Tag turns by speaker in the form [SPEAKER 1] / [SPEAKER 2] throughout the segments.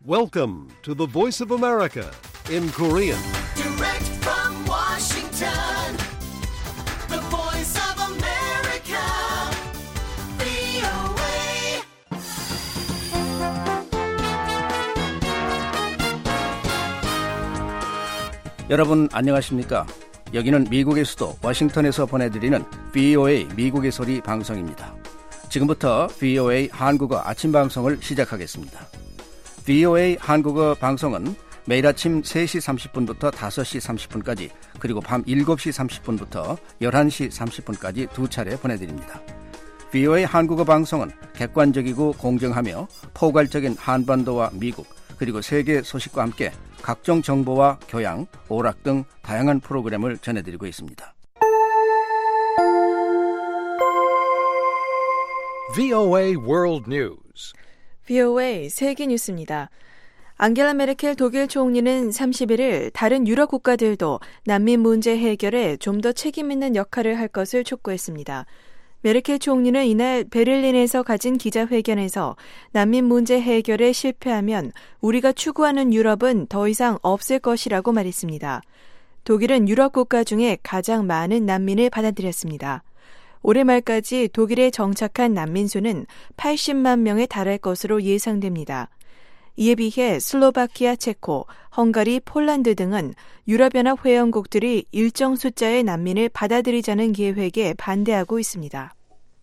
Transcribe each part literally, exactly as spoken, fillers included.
[SPEAKER 1] Welcome to the Voice of America in Korean.
[SPEAKER 2] Direct from Washington, the Voice of America, 브이오에이.
[SPEAKER 3] 여러분 안녕하십니까? 여기는 미국의 수도 워싱턴에서 보내드리는 브이오에이 미국의 소리 방송입니다. 지금부터 브이오에이 한국어 아침 방송을 시작하겠습니다. 브이오에이 한국어 방송은 매일 아침 세 시 삼십 분부터 다섯 시 삼십 분까지 그리고 밤 일곱 시 삼십 분부터 열한 시 삼십 분까지 두 차례 보내드립니다. 브이오에이 한국어 방송은 객관적이고 공정하며 포괄적인 한반도와 미국 그리고 세계 소식과 함께 각종 정보와 교양, 오락 등 다양한 프로그램을 전해드리고 있습니다.
[SPEAKER 1] 브이오에이 World News.
[SPEAKER 4] 브이오에이 세계 뉴스입니다. 앙겔라 메르켈 독일 총리는 삼십일 일 다른 유럽 국가들도 난민 문제 해결에 좀 더 책임 있는 역할을 할 것을 촉구했습니다. 메르켈 총리는 이날 베를린에서 가진 기자회견에서 난민 문제 해결에 실패하면 우리가 추구하는 유럽은 더 이상 없을 것이라고 말했습니다. 독일은 유럽 국가 중에 가장 많은 난민을 받아들였습니다. 올해 말까지 독일에 정착한 난민 수는 팔십만 명에 달할 것으로 예상됩니다. 이에 비해 슬로바키아, 체코, 헝가리, 폴란드 등은 유럽연합 회원국들이 일정 숫자의 난민을 받아들이자는 계획에 반대하고 있습니다.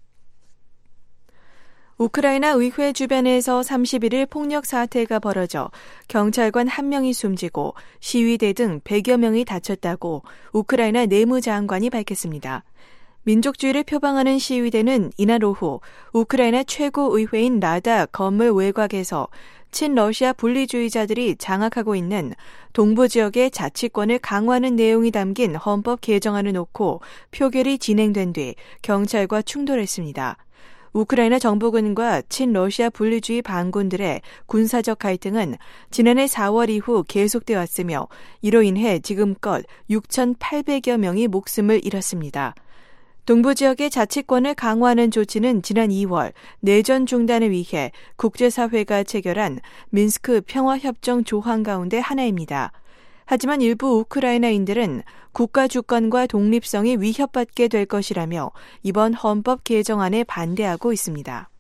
[SPEAKER 4] 우크라이나 의회 주변에서 삼십일 일 폭력 사태가 벌어져 경찰관 한 명이 숨지고 시위대 등 백여 명이 다쳤다고 우크라이나 내무장관이 밝혔습니다. 민족주의를 표방하는 시위대는 이날 오후 우크라이나 최고의회인 라다 건물 외곽에서 친러시아 분리주의자들이 장악하고 있는 동부 지역의 자치권을 강화하는 내용이 담긴 헌법 개정안을 놓고 표결이 진행된 뒤 경찰과 충돌했습니다. 우크라이나 정부군과 친러시아 분리주의 반군들의 군사적 갈등은 지난해 사월 이후 계속되어 왔으며 이로 인해 지금껏 육천팔백여 명이 목숨을 잃었습니다. 동부 지역의 자치권을 강화하는 조치는 지난 이월 내전 중단을 위해 국제사회가 체결한 민스크 평화협정 조항 가운데 하나입니다. 하지만 일부 우크라이나인들은 국가 주권과 독립성이 위협받게 될 것이라며 이번 헌법 개정안에 반대하고 있습니다.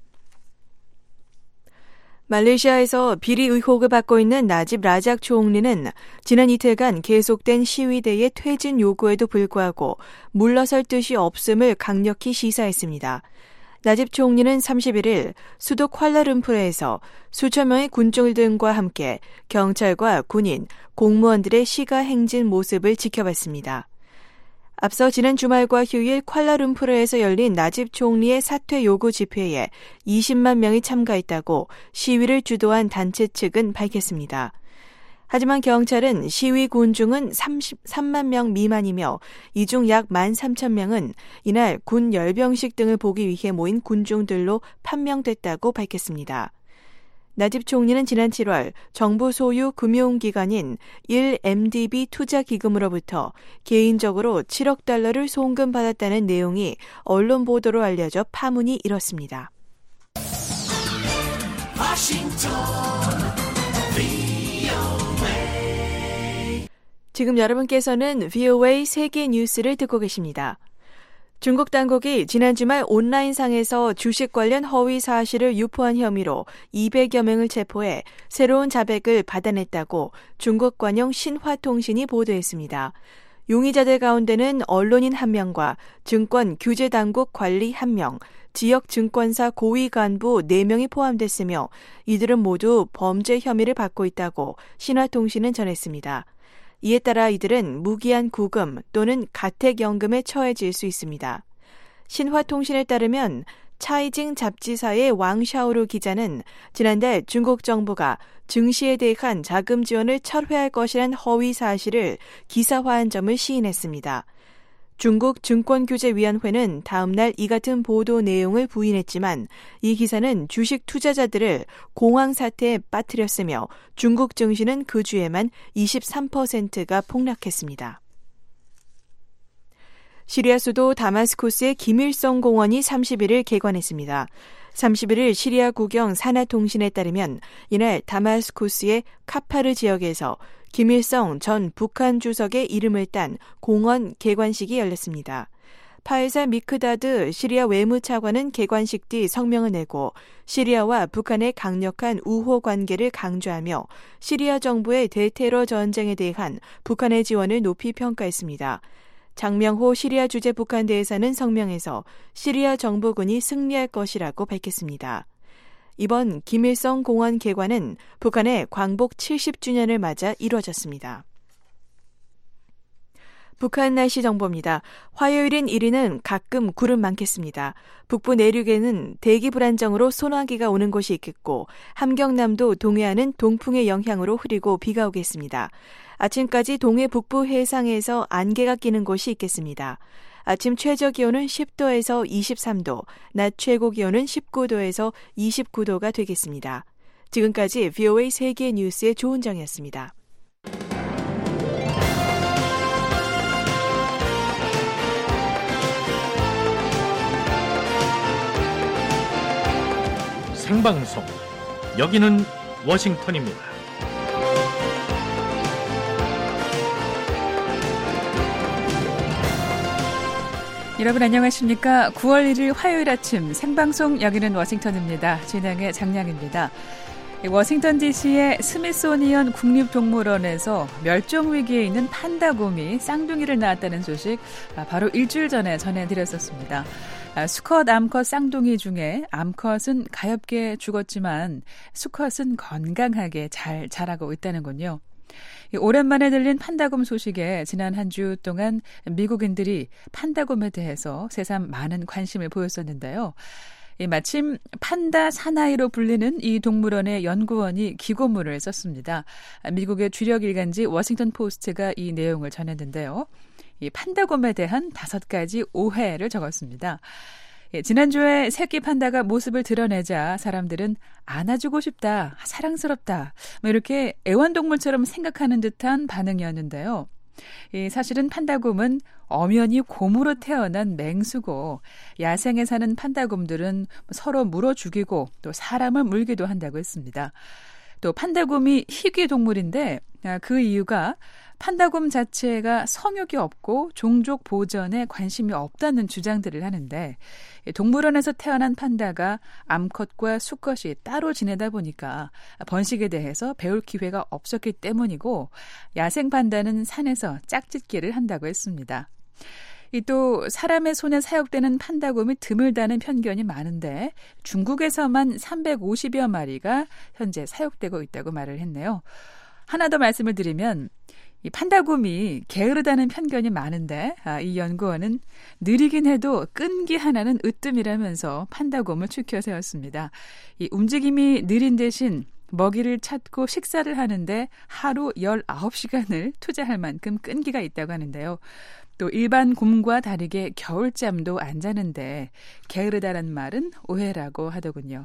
[SPEAKER 4] 말레이시아에서 비리 의혹을 받고 있는 나집 라작 총리는 지난 이틀간 계속된 시위대의 퇴진 요구에도 불구하고 물러설 뜻이 없음을 강력히 시사했습니다. 나집 총리는 삼십일 일 수도 쿠알라룸푸르에서 수천 명의 군중들과 함께 경찰과 군인, 공무원들의 시가 행진 모습을 지켜봤습니다. 앞서 지난 주말과 휴일 쿠알라룸푸르에서 열린 나집 총리의 사퇴 요구 집회에 이십만 명이 참가했다고 시위를 주도한 단체 측은 밝혔습니다. 하지만 경찰은 시위 군중은 삼십삼만 명 미만이며 이 중 약 만 삼천 명은 이날 군 열병식 등을 보기 위해 모인 군중들로 판명됐다고 밝혔습니다. 나집 총리는 지난 칠월 정부 소유 금융기관인 일 엠디비 투자기금으로부터 개인적으로 칠억 달러를 송금받았다는 내용이 언론 보도로 알려져 파문이 일었습니다.
[SPEAKER 2] 워싱턴, 브이오에이.
[SPEAKER 4] 지금 여러분께서는 브이오에이 세계 뉴스를 듣고 계십니다. 중국 당국이 지난 주말 온라인상에서 주식 관련 허위 사실을 유포한 혐의로 이백여 명을 체포해 새로운 자백을 받아냈다고 중국 관영 신화통신이 보도했습니다. 용의자들 가운데는 언론인 한 명과 증권 규제당국 관리 한 명, 지역 증권사 고위 간부 네 명이 포함됐으며 이들은 모두 범죄 혐의를 받고 있다고 신화통신은 전했습니다. 이에 따라 이들은 무기한 구금 또는 가택연금에 처해질 수 있습니다. 신화통신에 따르면 차이징 잡지사의 왕샤오루 기자는 지난달 중국 정부가 증시에 대한 자금 지원을 철회할 것이란 허위 사실을 기사화한 점을 시인했습니다. 중국 증권규제위원회는 다음 날 이 같은 보도 내용을 부인했지만 이 기사는 주식 투자자들을 공황 사태에 빠뜨렸으며 중국 증시는 그 주에만 이십삼 퍼센트가 폭락했습니다. 시리아 수도 다마스쿠스의 김일성 공원이 삼십일 일 개관했습니다. 삼십일 일 시리아 국영 사나통신에 따르면 이날 다마스쿠스의 카파르 지역에서 김일성 전 북한 주석의 이름을 딴 공원 개관식이 열렸습니다. 파이사 미크다드 시리아 외무차관은 개관식 뒤 성명을 내고 시리아와 북한의 강력한 우호 관계를 강조하며 시리아 정부의 대테러 전쟁에 대한 북한의 지원을 높이 평가했습니다. 장명호 시리아 주재 북한 대사는 성명에서 시리아 정부군이 승리할 것이라고 밝혔습니다. 이번 김일성 공원 개관은 북한의 광복 칠십 주년을 맞아 이루어졌습니다. 북한 날씨 정보입니다. 화요일인 일 위는 가끔 구름 많겠습니다. 북부 내륙에는 대기 불안정으로 소나기가 오는 곳이 있겠고 함경남도 동해안은 동풍의 영향으로 흐리고 비가 오겠습니다. 아침까지 동해 북부 해상에서 안개가 끼는 곳이 있겠습니다. 아침 최저 기온은 십 도에서 이십삼 도, 낮 최고 기온은 십구 도에서 이십구 도가 되겠습니다. 지금까지 브이오에이 세계 뉴스의 조은정이었습니다.
[SPEAKER 5] 생방송, 여기는 워싱턴입니다.
[SPEAKER 6] 여러분 안녕하십니까? 구월 일일 화요일 아침 생방송 여기는 워싱턴입니다. 진행의 장량입니다. 워싱턴 디씨의 스미소니언 국립동물원에서 멸종위기에 있는 판다곰이 쌍둥이를 낳았다는 소식 바로 일주일 전에 전해드렸었습니다. 수컷, 암컷 쌍둥이 중에 암컷은 가엾게 죽었지만 수컷은 건강하게 잘 자라고 있다는군요. 오랜만에 들린 판다곰 소식에 지난 한 주 동안 미국인들이 판다곰에 대해서 새삼 많은 관심을 보였었는데요. 마침 판다 사나이로 불리는 이 동물원의 연구원이 기고문을 썼습니다. 미국의 주력 일간지 워싱턴 포스트가 이 내용을 전했는데요. 이 판다곰에 대한 다섯 가지 오해를 적었습니다. 예, 지난주에 새끼 판다가 모습을 드러내자 사람들은 안아주고 싶다, 사랑스럽다, 뭐 이렇게 애완동물처럼 생각하는 듯한 반응이었는데요. 이 사실은 판다곰은 엄연히 곰으로 태어난 맹수고 야생에 사는 판다곰들은 서로 물어 죽이고 또 사람을 물기도 한다고 했습니다. 또 판다곰이 희귀 동물인데 그 이유가 판다곰 자체가 성욕이 없고 종족 보전에 관심이 없다는 주장들을 하는데 동물원에서 태어난 판다가 암컷과 수컷이 따로 지내다 보니까 번식에 대해서 배울 기회가 없었기 때문이고 야생 판다는 산에서 짝짓기를 한다고 했습니다. 또 사람의 손에 사육되는 판다곰이 드물다는 편견이 많은데 중국에서만 삼백오십여 마리가 현재 사육되고 있다고 말을 했네요. 하나 더 말씀을 드리면 이 판다곰이 게으르다는 편견이 많은데 아, 이 연구원은 느리긴 해도 끈기 하나는 으뜸이라면서 판다곰을 추켜 세웠습니다. 이 움직임이 느린 대신 먹이를 찾고 식사를 하는데 하루 열아홉 시간을 투자할 만큼 끈기가 있다고 하는데요. 또 일반 곰과 다르게 겨울잠도 안 자는데 게으르다는 말은 오해라고 하더군요.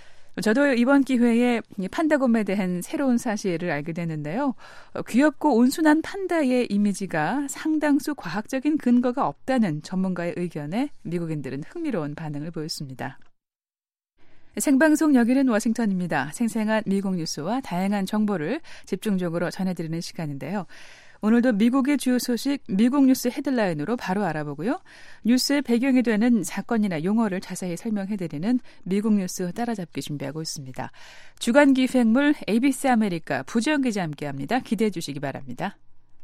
[SPEAKER 6] 저도 이번 기회에 판다곰에 대한 새로운 사실을 알게 됐는데요. 귀엽고 온순한 판다의 이미지가 상당수 과학적인 근거가 없다는 전문가의 의견에 미국인들은 흥미로운 반응을 보였습니다. 생방송 여기는 워싱턴입니다. 생생한 미국 뉴스와 다양한 정보를 집중적으로 전해드리는 시간인데요. 오늘도 미국의 주요 소식, 미국 뉴스 헤드라인으로 바로 알아보고요. 뉴스의 배경이 되는 사건이나 용어를 자세히 설명해드리는 미국 뉴스 따라잡기 준비하고 있습니다. 주간 기획물 에이비씨 아메리카 부지영 기자 함께합니다. 기대해 주시기 바랍니다.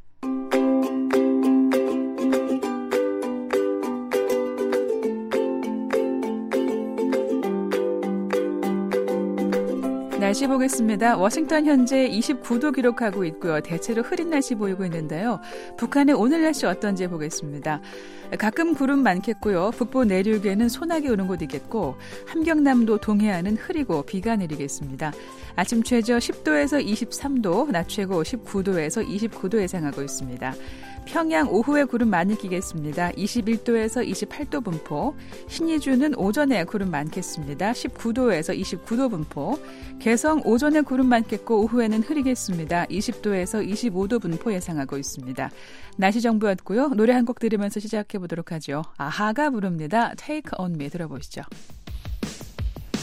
[SPEAKER 6] 날씨 보겠습니다. 워싱턴 현재 이십구 도 기록하고 있고요. 대체로 흐린 날씨 보이고 있는데요. 북한의 오늘 날씨 어떤지 보겠습니다. 가끔 구름 많겠고요. 북부 내륙에는 소나기 오는 곳 있겠고 함경남도 동해안은 흐리고 비가 내리겠습니다. 아침 최저 십 도에서 이십삼 도, 낮 최고 십구 도에서 이십구 도 예상하고 있습니다. 평양 오후에 구름 많이 끼겠습니다. 이십일 도에서 이십팔 도 분포. 신의주는 오전에 구름 많겠습니다. 십구 도에서 이십구 도 분포. 개성 오전에 구름 많겠고 오후에는 흐리겠습니다. 이십 도에서 이십오 도 분포 예상하고 있습니다. 날씨 정보였고요. 노래 한 곡 들으면서 시작해보도록 하죠. 아하가 부릅니다. Take on me 들어보시죠.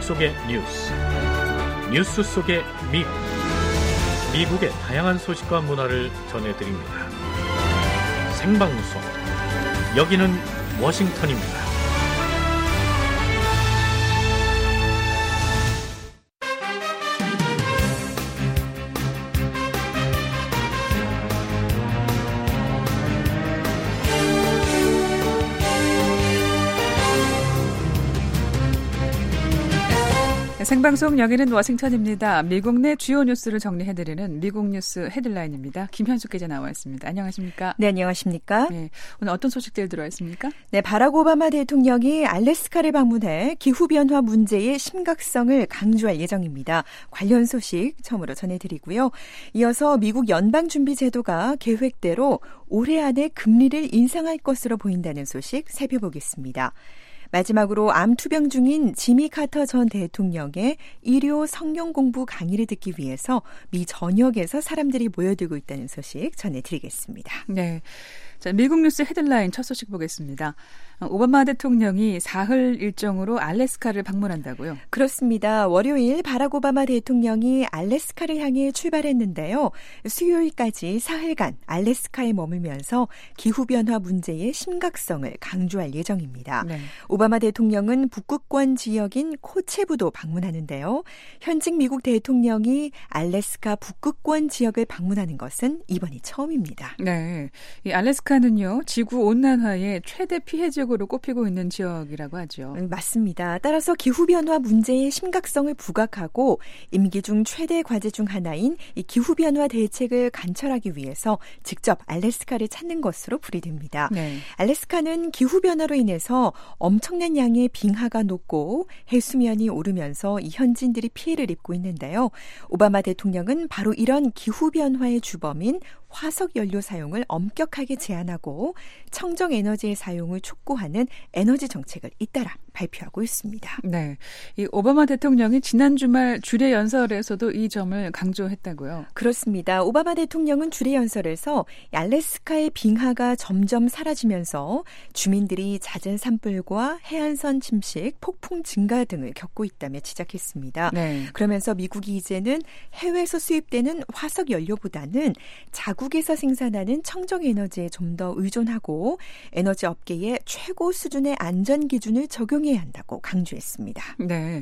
[SPEAKER 5] 속의 뉴스, 뉴스 속의 미국, 미국의 다양한 소식과 문화를 전해드립니다. 생방송, 여기는 워싱턴입니다.
[SPEAKER 6] 생방송 여기는 워싱턴입니다. 미국 내 주요 뉴스를 정리해드리는 미국 뉴스 헤드라인입니다. 김현숙 기자 나와 있습니다. 안녕하십니까?
[SPEAKER 7] 네, 안녕하십니까?
[SPEAKER 6] 네, 오늘 어떤 소식들 들어와 있습니까?
[SPEAKER 7] 네, 바락 오바마 대통령이 알래스카를 방문해 기후변화 문제의 심각성을 강조할 예정입니다. 관련 소식 처음으로 전해드리고요. 이어서 미국 연방준비제도가 계획대로 올해 안에 금리를 인상할 것으로 보인다는 소식 살펴보겠습니다. 마지막으로 암 투병 중인 지미 카터 전 대통령의 의료 성경 공부 강의를 듣기 위해서 미 전역에서 사람들이 모여들고 있다는 소식 전해드리겠습니다.
[SPEAKER 6] 네, 자, 미국 뉴스 헤드라인 첫 소식 보겠습니다. 오바마 대통령이 사흘 일정으로 알래스카를 방문한다고요?
[SPEAKER 7] 그렇습니다. 월요일 바락 오바마 대통령이 알래스카를 향해 출발했는데요. 수요일까지 사흘간 알래스카에 머물면서 기후변화 문제의 심각성을 강조할 예정입니다. 네. 오바마 대통령은 북극권 지역인 코체부도 방문하는데요. 현직 미국 대통령이 알래스카 북극권 지역을 방문하는 것은 이번이 처음입니다.
[SPEAKER 6] 네, 이 알래스카는요, 지구 온난화의 최대 피해지역으로 꼽히고 있는 지역이라고 하죠.
[SPEAKER 7] 맞습니다. 따라서 기후변화 문제의 심각성을 부각하고 임기 중 최대 과제 중 하나인 이 기후변화 대책을 관철하기 위해서 직접 알래스카를 찾는 것으로 풀이됩니다. 네. 알래스카는 기후변화로 인해서 엄청난 양의 빙하가 녹고 해수면이 오르면서 이 현지인들이 피해를 입고 있는데요. 오바마 대통령은 바로 이런 기후변화의 주범인 화석연료 사용을 엄격하게 제한하고 청정에너지의 사용을 촉구하는 에너지 정책을 잇따라 발표하고 있습니다.
[SPEAKER 6] 네, 이 오바마 대통령이 지난 주말 주례 연설에서도 이 점을 강조했다고요?
[SPEAKER 7] 그렇습니다. 오바마 대통령은 주례 연설에서 알래스카의 빙하가 점점 사라지면서 주민들이 잦은 산불과 해안선 침식, 폭풍 증가 등을 겪고 있다며 지적했습니다. 네. 그러면서 미국이 이제는 해외에서 수입되는 화석연료보다는 자국에서 생산하는 청정에너지에 좀 더 의존하고 에너지 업계에 최고 수준의 안전 기준을 적용해야 한다고 강조했습니다.
[SPEAKER 6] 네.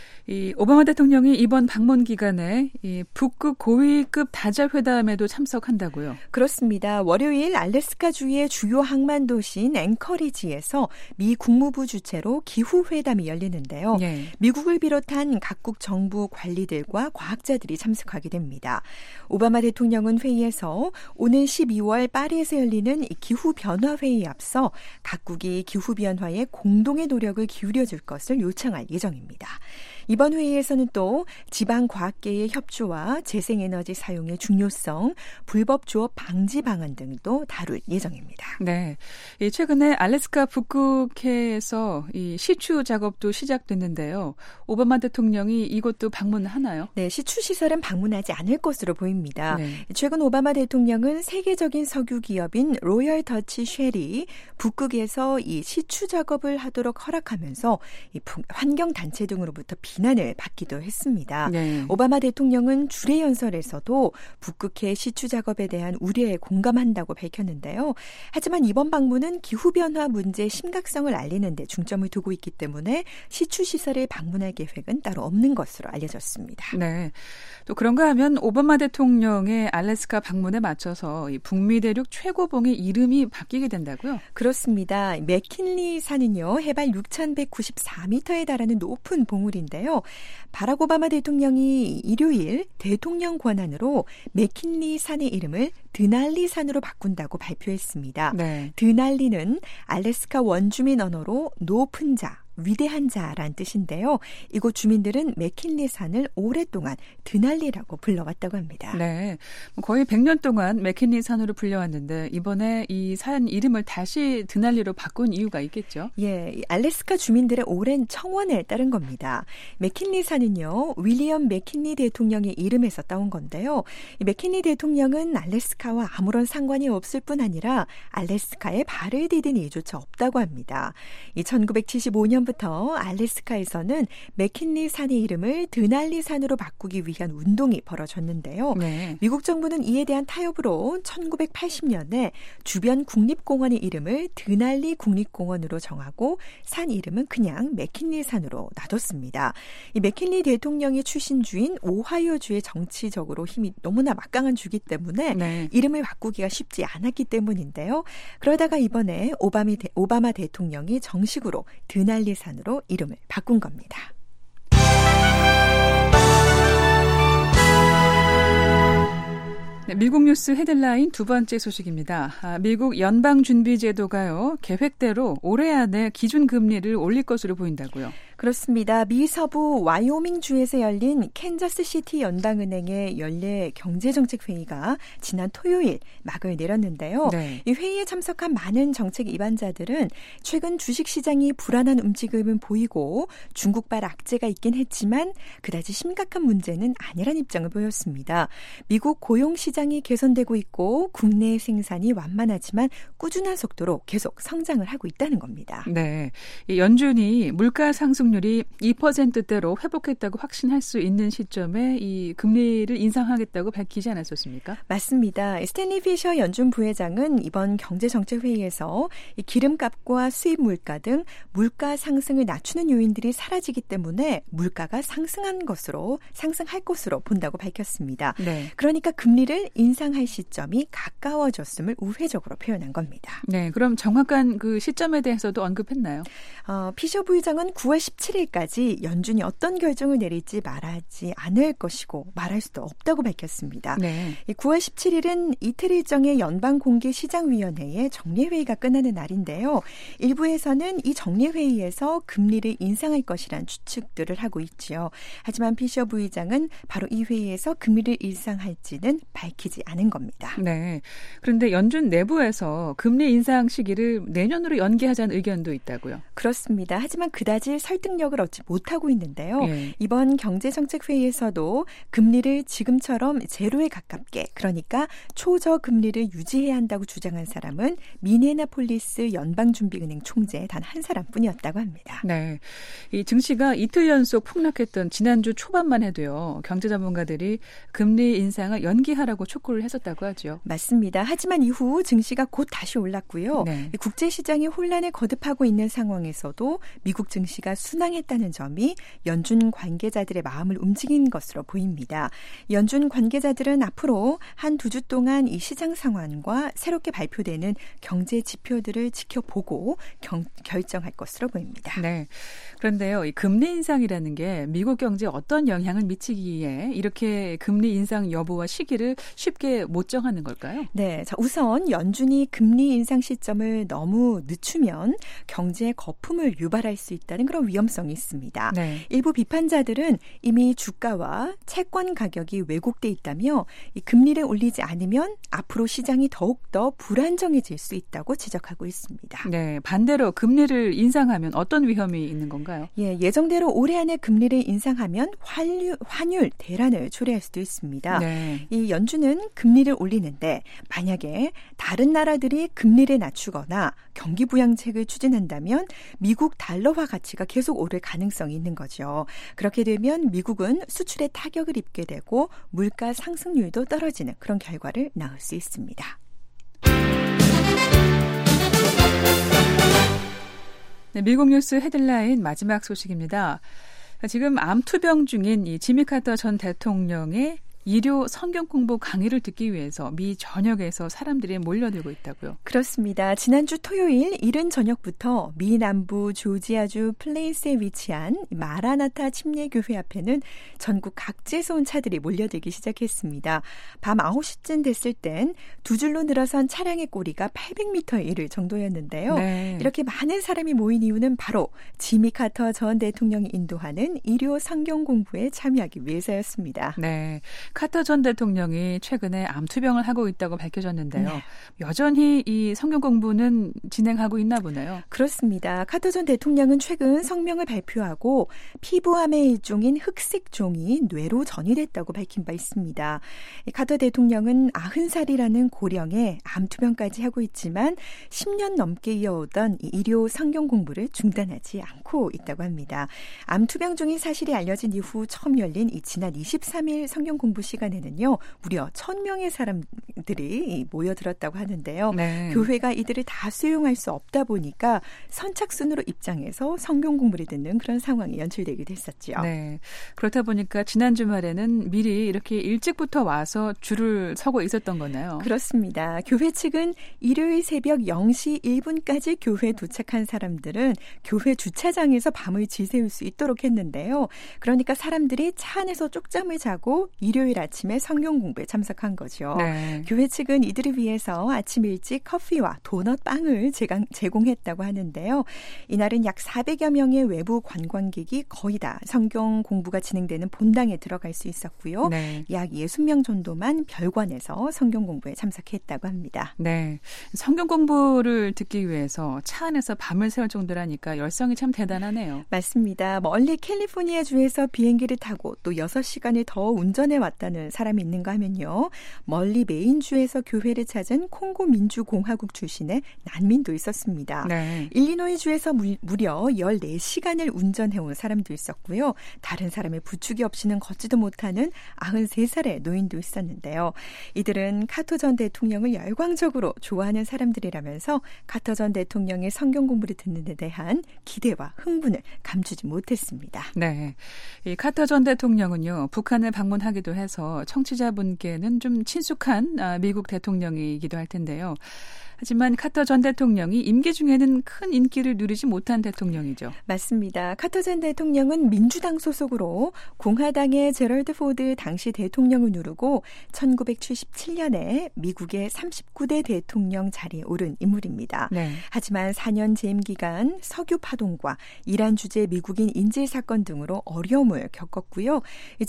[SPEAKER 6] 이 오바마 대통령이 이번 방문 기간에 이 북극 고위급 다자회담에도 참석한다고요?
[SPEAKER 7] 그렇습니다. 월요일 알래스카주의 주요 항만 도시인 앵커리지에서 미 국무부 주최로 기후회담이 열리는데요. 네. 미국을 비롯한 각국 정부 관리들과 과학자들이 참석하게 됩니다. 오바마 대통령은 회의에서 오는 십이월 파리에서 열리는 기후변화회의에 앞서 각국이 기후변화에 공동의 노력을 기울여줄 것을 요청할 예정입니다. 이번 회의에서는 또 지방과학계의 협조와 재생에너지 사용의 중요성, 불법 조업 방지 방안 등도 다룰 예정입니다.
[SPEAKER 6] 네, 최근에 알래스카 북극해에서 이 시추 작업도 시작됐는데요. 오바마 대통령이 이곳도 방문하나요?
[SPEAKER 7] 네, 시추 시설은 방문하지 않을 것으로 보입니다. 네. 최근 오바마 대통령은 세계적인 석유 기업인 로열 더치 쉘이 북극에서 이 시추 작업을 하도록 허락하면서 이 환경 단체 등으로부터 비난을 받기도 했습니다. 네. 오바마 대통령은 주례 연설에서도 북극해 시추 작업에 대한 우려에 공감한다고 밝혔는데요. 하지만 이번 방문은 기후변화 문제의 심각성을 알리는 데 중점을 두고 있기 때문에 시추 시설을 방문할 계획은 따로 없는 것으로 알려졌습니다.
[SPEAKER 6] 네. 또 그런가 하면 오바마 대통령의 알래스카 방문에 맞춰서 이 북미 대륙 최고봉의 이름이 바뀌게 된다고요?
[SPEAKER 7] 그렇습니다. 맥킨리 산은요, 해발 육천백구십사 미터에 달하는 높은 봉우리인데요. 바락 오바마 대통령이 일요일 대통령 권한으로 맥킨리 산의 이름을 드날리 산으로 바꾼다고 발표했습니다. 네. 드날리는 알래스카 원주민 언어로 높은 자, 위대한 자란 뜻인데요. 이곳 주민들은 맥킨리 산을 오랫동안 드날리라고 불러왔다고 합니다.
[SPEAKER 6] 네, 거의 백 년 동안 맥킨리 산으로 불려왔는데 이번에 이 산 이름을 다시 드날리로 바꾼 이유가 있겠죠?
[SPEAKER 7] 예, 알래스카 주민들의 오랜 청원에 따른 겁니다. 맥킨리 산은요, 윌리엄 맥킨리 대통령의 이름에서 따온 건데요. 이 맥킨리 대통령은 알래스카와 아무런 상관이 없을 뿐 아니라 알래스카에 발을 디딘 일조차 없다고 합니다. 이 천구백칠십오 년 전부터 알래스카에서는 맥킨리 산의 이름을 드날리 산으로 바꾸기 위한 운동이 벌어졌는데요. 네. 미국 정부는 이에 대한 타협으로 천구백팔십 년에 주변 국립공원의 이름을 드날리 국립공원으로 정하고 산 이름은 그냥 맥킨리 산으로 놔뒀습니다. 이 맥킨리 대통령이 출신주인 오하이오주의 정치적으로 힘이 너무나 막강한 주기 때문에 네. 이름을 바꾸기가 쉽지 않았기 때문인데요. 그러다가 이번에 오바미 대, 오바마 대통령이 정식으로 드날리 산으로 이름을 바꾼 겁니다.
[SPEAKER 6] 네, 미국 뉴스 헤드라인 두 번째 소식입니다. 아, 미국 연방준비제도가요, 계획대로 올해 안에 기준금리를 올릴 것으로 보인다고요.
[SPEAKER 7] 그렇습니다. 미 서부 와이오밍주에서 열린 캔자스시티 연방은행의 연례 경제정책회의가 지난 토요일 막을 내렸는데요. 네. 이 회의에 참석한 많은 정책 입안자들은 최근 주식시장이 불안한 움직임을 보이고 중국발 악재가 있긴 했지만 그다지 심각한 문제는 아니란 입장을 보였습니다. 미국 고용시장이 개선되고 있고 국내 생산이 완만하지만 꾸준한 속도로 계속 성장을 하고 있다는 겁니다.
[SPEAKER 6] 네, 연준이 물가 상승 율이 이 퍼센트대로 회복했다고 확신할 수 있는 시점에 이 금리를 인상하겠다고 밝히지 않았었습니까?
[SPEAKER 7] 맞습니다. 스탠리 피셔 연준 부회장은 이번 경제정책회의에서 이 기름값과 수입 물가 등 물가 상승을 낮추는 요인들이 사라지기 때문에 물가가 상승한 것으로 상승할 것으로 본다고 밝혔습니다. 네. 그러니까 금리를 인상할 시점이 가까워졌음을 우회적으로 표현한 겁니다.
[SPEAKER 6] 네, 그럼 정확한 그 시점에 대해서도 언급했나요?
[SPEAKER 7] 어, 피셔 부의장은 구월 십칠일까지 연준이 어떤 결정을 내릴지 말하지 않을 것이고 말할 수도 없다고 밝혔습니다. 네. 구월 십칠일은 이틀 일정의 연방공개시장위원회의 정례회의가 끝나는 날인데요. 일부에서는 이 정례회의에서 금리를 인상할 것이란 추측들을 하고 있지요. 하지만 피셔 부의장은 바로 이 회의에서 금리를 인상할지는 밝히지 않은 겁니다.
[SPEAKER 6] 네. 그런데 연준 내부에서 금리 인상 시기를 내년으로 연기하자는 의견도 있다고요.
[SPEAKER 7] 그렇습니다. 하지만 그다지 설득력을 얻지 못하고 있는데요. 예. 이번 경제정책회의에서도 금리를 지금처럼 제로에 가깝게, 그러니까 초저금리를 유지해야 한다고 주장한 사람은 미네나폴리스 연방준비은행 총재 단 한 사람뿐이었다고 합니다.
[SPEAKER 6] 네, 이 증시가 이틀 연속 폭락했던 지난주 초반만 해도요, 경제 전문가들이 금리 인상을 연기하라고 촉구를 했었다고 하죠.
[SPEAKER 7] 맞습니다. 하지만 이후 증시가 곧 다시 올랐고요. 네. 국제시장이 혼란에 거듭하고 있는 상황에서도 미국 증시가 순항했다는 점이 연준 관계자들의 마음을 움직인 것으로 보입니다. 연준 관계자들은 앞으로 한 두 주 동안 이 시장 상황과 새롭게 발표되는 경제 지표들을 지켜보고 경, 결정할 것으로 보입니다.
[SPEAKER 6] 네. 그런데요, 이 금리 인상이라는 게 미국 경제에 어떤 영향을 미치기에 이렇게 금리 인상 여부와 시기를 쉽게 못 정하는 걸까요?
[SPEAKER 7] 네. 자, 우선 연준이 금리 인상 시점을 너무 늦추면 경제에 거품을 유발할 수 있다는 그런 위험성이 있습니다. 네. 일부 비판자들은 이미 주가와 채권 가격이 왜곡돼 있다며 이 금리를 올리지 않으면 앞으로 시장이 더욱더 불안정해질 수 있다고 지적하고 있습니다.
[SPEAKER 6] 네, 반대로 금리를 인상하면 어떤 위험이 있는 건가요?
[SPEAKER 7] 예, 예정대로 올해 안에 금리를 인상하면 환율, 환율 대란을 초래할 수도 있습니다. 네. 이 연준은 금리를 올리는데 만약에 다른 나라들이 금리를 낮추거나 경기 부양책을 추진한다면 미국 달러화 가치가 계속 오를 가능성이 있는 거죠. 그렇게 되면 미국은 수출에 타격을 입게 되고 물가 상승률도 떨어지는 그런 결과를 낳을 수 있습니다.
[SPEAKER 6] 네, 미국 뉴스 헤드라인 마지막 소식입니다. 지금 암 투병 중인 이 지미 카터 전 대통령의 일요 성경 공부 강의를 듣기 위해서 미 전역에서 사람들이 몰려들고 있다고요.
[SPEAKER 7] 그렇습니다. 지난주 토요일 이른 저녁부터 미 남부 조지아주 플레이스에 위치한 마라나타 침례교회 앞에는 전국 각지에서 온 차들이 몰려들기 시작했습니다. 밤 아홉 시쯤 됐을 땐 두 줄로 늘어선 차량의 꼬리가 팔백 미터에 이를 정도였는데요. 네. 이렇게 많은 사람이 모인 이유는 바로 지미 카터 전 대통령이 인도하는 일요 성경 공부에 참여하기 위해서였습니다.
[SPEAKER 6] 네. 카터 전 대통령이 최근에 암투병을 하고 있다고 밝혀졌는데요. 네. 여전히 이 성경 공부는 진행하고 있나 보네요.
[SPEAKER 7] 그렇습니다. 카터 전 대통령은 최근 성명을 발표하고 피부암의 일종인 흑색종이 뇌로 전이됐다고 밝힌 바 있습니다. 카터 대통령은 아흔 살이라는 고령에 암투병까지 하고 있지만 십 년 넘게 이어오던 일요 성경 공부를 중단하지 않고 있다고 합니다. 암투병 중인 사실이 알려진 이후 처음 열린 이 지난 이십삼 일 성경 공부 시간에는요. 무려 천 명의 사람들이 모여들었다고 하는데요. 네. 교회가 이들을 다 수용할 수 없다 보니까 선착순으로 입장해서 성경 공부를 듣는 그런 상황이 연출되기도 했었죠.
[SPEAKER 6] 네. 그렇다 보니까 지난 주말에는 미리 이렇게 일찍부터 와서 줄을 서고 있었던 거네요.
[SPEAKER 7] 그렇습니다. 교회 측은 일요일 새벽 영 시 일 분까지 교회에 도착한 사람들은 교회 주차장에서 밤을 지새울 수 있도록 했는데요. 그러니까 사람들이 차 안에서 쪽잠을 자고 일요일 아침에 성경 공부에 참석한 거죠. 네. 교회 측은 이들을 위해서 아침 일찍 커피와 도넛 빵을 제공, 제공했다고 하는데요. 이날은 약 사백여 명의 외부 관광객이 거의 다 성경 공부가 진행되는 본당에 들어갈 수 있었고요. 네. 약 예순 명 정도만 별관에서 성경 공부에 참석했다고 합니다.
[SPEAKER 6] 네, 성경 공부를 듣기 위해서 차 안에서 밤을 새울 정도라니까 열성이 참 대단하네요.
[SPEAKER 7] 맞습니다. 멀리 캘리포니아 주에서 비행기를 타고 또 여섯 시간을 더 운전해 왔다는 사람이 있는가 하면요. 멀리 메인주에서 교회를 찾은 콩고 민주공화국 출신의 난민도 있었습니다. 네. 일리노이 주에서 무, 무려 열네 시간을 운전해온 사람도 있었고요. 다른 사람의 부축이 없이는 걷지도 못하는 아흔세 살의 노인도 있었는데요. 이들은 카터 전 대통령을 열광적으로 좋아하는 사람들이라면서 카터 전 대통령의 성경 공부를 듣는 데 대한 기대와 흥분을 감추지 못했습니다.
[SPEAKER 6] 네, 이 카터 전 대통령은요 북한을 방문하기도 해서 청취자분께는 좀 친숙한 미국 대통령이기도 할 텐데요. 하지만 카터 전 대통령이 임기 중에는 큰 인기를 누리지 못한 대통령이죠.
[SPEAKER 7] 맞습니다. 카터 전 대통령은 민주당 소속으로 공화당의 제럴드 포드 당시 대통령을 누르고 천구백칠십칠 년에 미국의 삼십구 대 대통령 자리에 오른 인물입니다. 네. 하지만 사 년 재임 기간 석유 파동과 이란 주재 미국인 인질 사건 등으로 어려움을 겪었고요.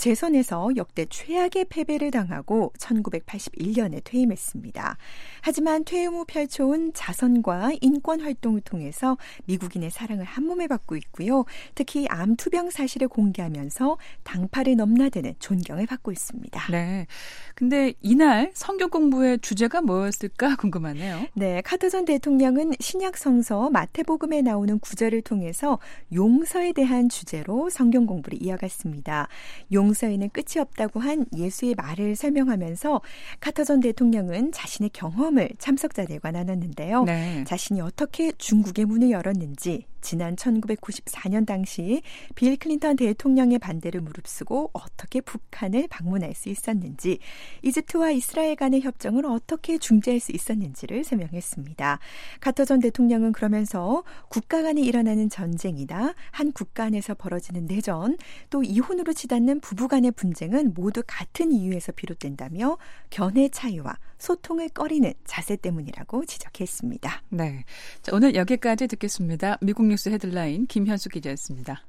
[SPEAKER 7] 재선에서 역대 최악의 패배를 당하고 천구백팔십일 년에 퇴임했습니다. 하지만 퇴임 후 펼쳐온 자선과 인권 활동을 통해서 미국인의 사랑을 한몸에 받고 있고요. 특히 암투병 사실을 공개하면서 당파를 넘나드는 존경을 받고 있습니다.
[SPEAKER 6] 네, 근데 이날 성경 공부의 주제가 뭐였을까 궁금하네요.
[SPEAKER 7] 네, 카터 전 대통령은 신약 성서 마태복음에 나오는 구절을 통해서 용서에 대한 주제로 성경 공부를 이어갔습니다. 용서에는 끝이 없다고 한 예수의 말을 설명하면서 카터 전 대통령은 자신의 경험을 참석자들과 나눴는데요. 네. 자신이 어떻게 중국의 문을 열었는지, 지난 천구백구십사 년 당시 빌 클린턴 대통령의 반대를 무릅쓰고 어떻게 북한을 방문할 수 있었는지, 이집트와 이스라엘 간의 협정을 어떻게 중재할 수 있었는지를 설명했습니다. 카터 전 대통령은 그러면서 국가 간에 일어나는 전쟁이나 한 국가 안에서 벌어지는 내전, 또 이혼으로 치닫는 부부 간의 분쟁은 모두 같은 이유에서 비롯된다며 견해 차이와 소통을 꺼리는 자세 때문이라고 지적했습니다.
[SPEAKER 6] 네, 자, 오늘 여기까지 듣겠습니다. 미국 뉴스 헤드라인 김현수 기자였습니다.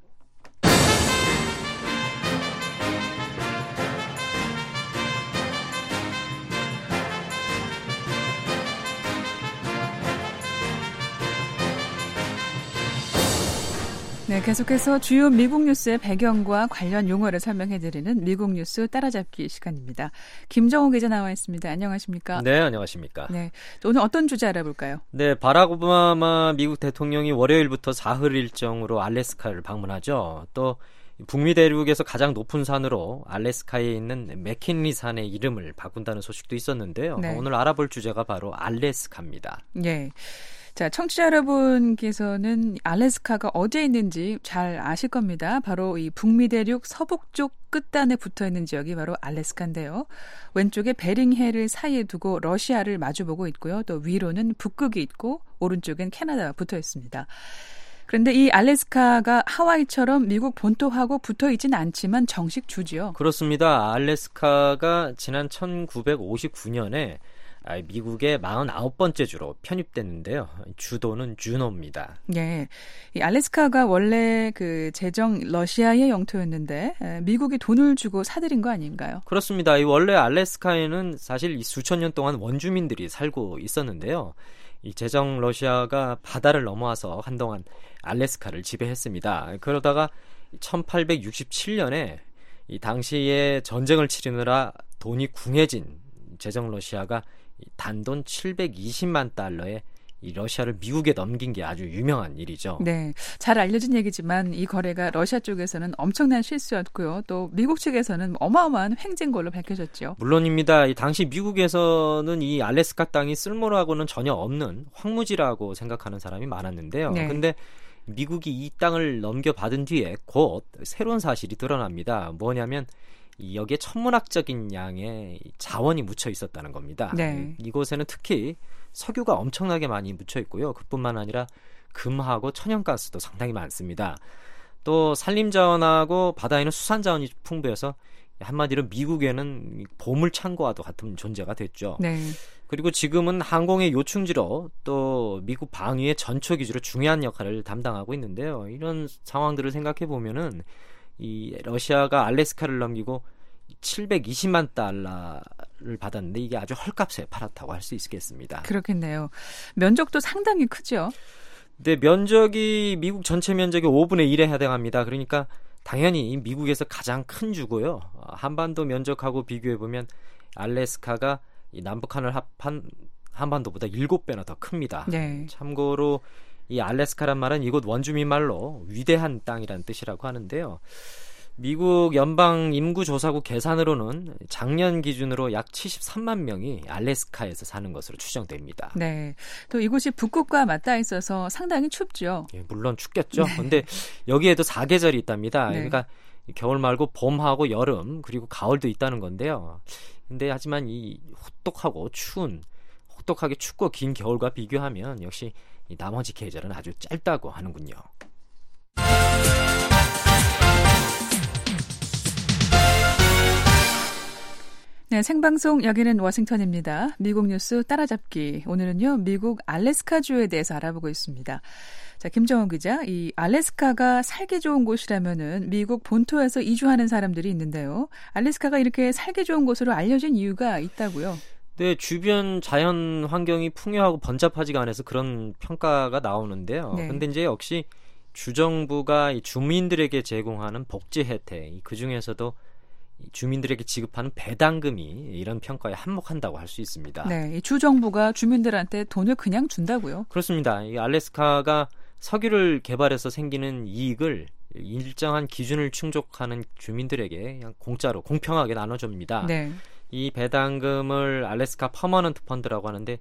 [SPEAKER 6] 네, 계속해서 주요 미국 뉴스의 배경과 관련 용어를 설명해드리는 미국 뉴스 따라잡기 시간입니다. 김정호 기자 나와 있습니다. 안녕하십니까?
[SPEAKER 8] 네, 안녕하십니까?
[SPEAKER 6] 네, 오늘 어떤 주제 알아볼까요?
[SPEAKER 8] 네, 바락 오바마 미국 대통령이 월요일부터 사흘 일정으로 알래스카를 방문하죠. 또 북미 대륙에서 가장 높은 산으로 알래스카에 있는 맥킨리 산의 이름을 바꾼다는 소식도 있었는데요. 네. 오늘 알아볼 주제가 바로 알래스카입니다.
[SPEAKER 6] 네. 자, 청취자 여러분께서는 알래스카가 어디에 있는지 잘 아실 겁니다. 바로 이 북미 대륙 서북쪽 끝단에 붙어 있는 지역이 바로 알래스카인데요. 왼쪽에 베링해를 사이에 두고 러시아를 마주보고 있고요. 또 위로는 북극이 있고 오른쪽엔 캐나다가 붙어 있습니다. 그런데 이 알래스카가 하와이처럼 미국 본토하고 붙어 있지는 않지만 정식 주지요.
[SPEAKER 8] 그렇습니다. 알래스카가 지난 천구백오십구 년에 미국의 사십구 번째 주로 편입됐는데요. 주도는 주노입니다.
[SPEAKER 6] 네, 이 알래스카가 원래 그 제정 러시아의 영토였는데 미국이 돈을 주고 사들인 거 아닌가요?
[SPEAKER 8] 그렇습니다. 이 원래 알래스카에는 사실 이 수천 년 동안 원주민들이 살고 있었는데요. 이 제정 러시아가 바다를 넘어와서 한동안 알래스카를 지배했습니다. 그러다가 천팔백육십칠 년에 이 당시에 전쟁을 치르느라 돈이 궁해진 제정 러시아가 단돈 칠백이십만 달러에 이 러시아를 미국에 넘긴 게 아주 유명한 일이죠.
[SPEAKER 6] 네, 잘 알려진 얘기지만 이 거래가 러시아 쪽에서는 엄청난 실수였고요. 또 미국 측에서는 어마어마한 횡재인 걸로 밝혀졌죠.
[SPEAKER 8] 물론입니다. 이 당시 미국에서는 이 알래스카 땅이 쓸모라고는 전혀 없는 황무지라고 생각하는 사람이 많았는데요. 네. 근데 미국이 이 땅을 넘겨받은 뒤에 곧 새로운 사실이 드러납니다. 뭐냐면 여기에 천문학적인 양의 자원이 묻혀 있었다는 겁니다.
[SPEAKER 6] 네.
[SPEAKER 8] 이곳에는 특히 석유가 엄청나게 많이 묻혀 있고요. 그뿐만 아니라 금하고 천연가스도 상당히 많습니다. 또 산림자원하고 바다에는 수산자원이 풍부해서 한마디로 미국에는 보물창고와도 같은 존재가 됐죠.
[SPEAKER 6] 네.
[SPEAKER 8] 그리고 지금은 항공의 요충지로 또 미국 방위의 전초기지로 중요한 역할을 담당하고 있는데요. 이런 상황들을 생각해 보면은 이 러시아가 알래스카를 넘기고 칠백이십만 달러를 받았는데 이게 아주 헐값에 팔았다고 할 수 있겠습니다.
[SPEAKER 6] 그렇겠네요. 면적도 상당히 크죠?
[SPEAKER 8] 네, 면적이 미국 전체 면적의 오분의 일에 해당합니다. 그러니까 당연히 미국에서 가장 큰 주고요. 한반도 면적하고 비교해보면 알래스카가 이 남북한을 합한 한반도보다 일곱 배나 더 큽니다.
[SPEAKER 6] 네.
[SPEAKER 8] 참고로 이 알래스카란 말은 이곳 원주민 말로 위대한 땅이라는 뜻이라고 하는데요. 미국 연방인구조사국 계산으로는 작년 기준으로 약 칠십삼만 명이 알래스카에서 사는 것으로 추정됩니다.
[SPEAKER 6] 네, 또 이곳이 북극과 맞닿아 있어서 상당히 춥죠.
[SPEAKER 8] 예, 물론 춥겠죠. 그런데 네. 여기에도 사계절이 있답니다.
[SPEAKER 6] 네.
[SPEAKER 8] 그러니까 겨울 말고 봄하고 여름 그리고 가을도 있다는 건데요. 근데 하지만 이 혹독하고 추운 혹독하게 춥고 긴 겨울과 비교하면 역시 이 나머지 계절은 아주 짧다고 하는군요.
[SPEAKER 6] 네, 생방송 여기는 워싱턴입니다. 미국 뉴스 따라잡기. 오늘은요, 미국 알래스카주에 대해서 알아보고 있습니다. 자, 김정은 기자, 이 알래스카가 살기 좋은 곳이라면은 미국 본토에서 이주하는 사람들이 있는데요. 알래스카가 이렇게 살기 좋은 곳으로 알려진 이유가 있다고요?
[SPEAKER 8] 네, 주변 자연 환경이 풍요하고 번잡하지가 않아서 그런 평가가 나오는데요.
[SPEAKER 6] 네.
[SPEAKER 8] 근데 이제 역시 주정부가 이 주민들에게 제공하는 복지 혜택, 그 중에서도 주민들에게 지급하는 배당금이 이런 평가에 한몫한다고 할 수 있습니다.
[SPEAKER 6] 네, 이 주정부가 주민들한테 돈을 그냥 준다고요?
[SPEAKER 8] 그렇습니다. 이 알래스카가 석유를 개발해서 생기는 이익을 일정한 기준을 충족하는 주민들에게 그냥 공짜로 공평하게 나눠줍니다.
[SPEAKER 6] 네.
[SPEAKER 8] 이 배당금을 알래스카 퍼머넌트 펀드라고 하는데